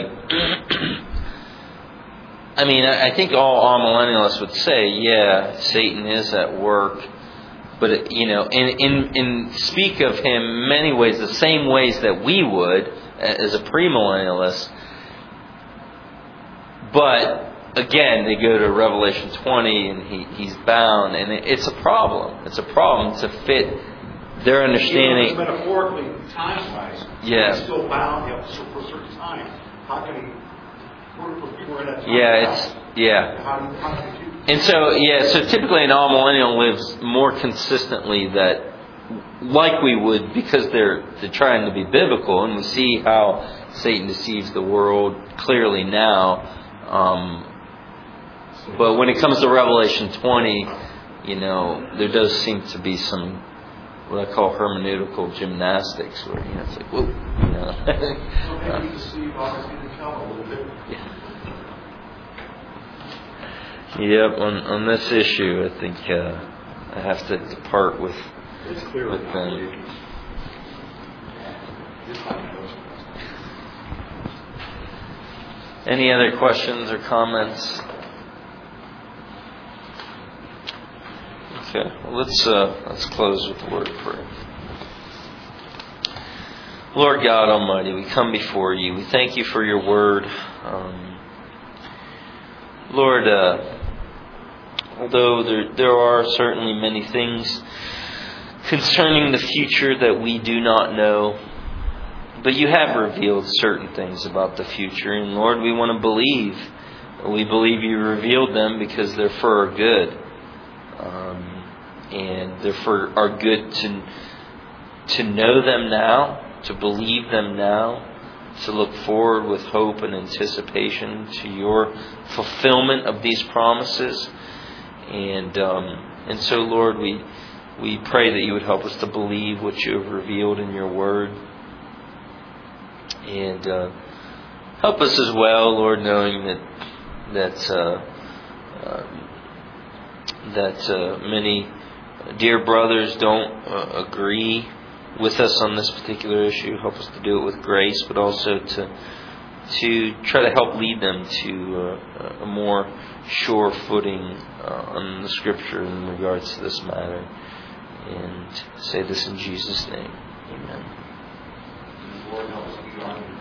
I mean, I think all amillennialists would say, yeah, Satan is at work, but you know, in in in speak of him in many ways, the same ways that we would as a premillennialist. But again, they go to Revelation twenty, and he he's bound, and it, it's a problem. It's a problem to fit their understanding. Even metaphorically, time-wise, Yeah. he's still bound, you know, for a certain time. How can he? We're, we're in that time. Yeah, it's yeah. How do you, how can you? And so, yeah, so typically an all-millennial lives more consistently that, like we would, because they're they're trying to be biblical, and we see how Satan deceives the world clearly now. Um, but when it comes to Revelation twenty, you know, there does seem to be some what I call hermeneutical gymnastics, where you know it's like, whoa, you know. So maybe deceive Augustine and Calvin a little bit. Yep, on on this issue, I think uh, I have to depart with It's clear with them. Any other questions or comments? Okay, well, let's uh, let's close with the word of prayer. Lord God Almighty, we come before you. We thank you for your word. Um, Lord, uh, although there there are certainly many things concerning the future that we do not know, but you have revealed certain things about the future. And Lord, we want to believe. We believe you revealed them because they're for our good. Um, and they're for our good to, to know them now, to believe them now, to look forward with hope and anticipation to your fulfillment of these promises. And um, and so, Lord, we we pray that you would help us to believe what you have revealed in your word. And uh, help us as well, Lord, knowing that that uh, uh, that uh, many dear brothers don't uh, agree with us on this particular issue. Help us to do it with grace, but also to to try to help lead them to uh, a more sure footing uh, on the Scripture in regards to this matter. And say this in Jesus' name. Amen. Lord, help us to be on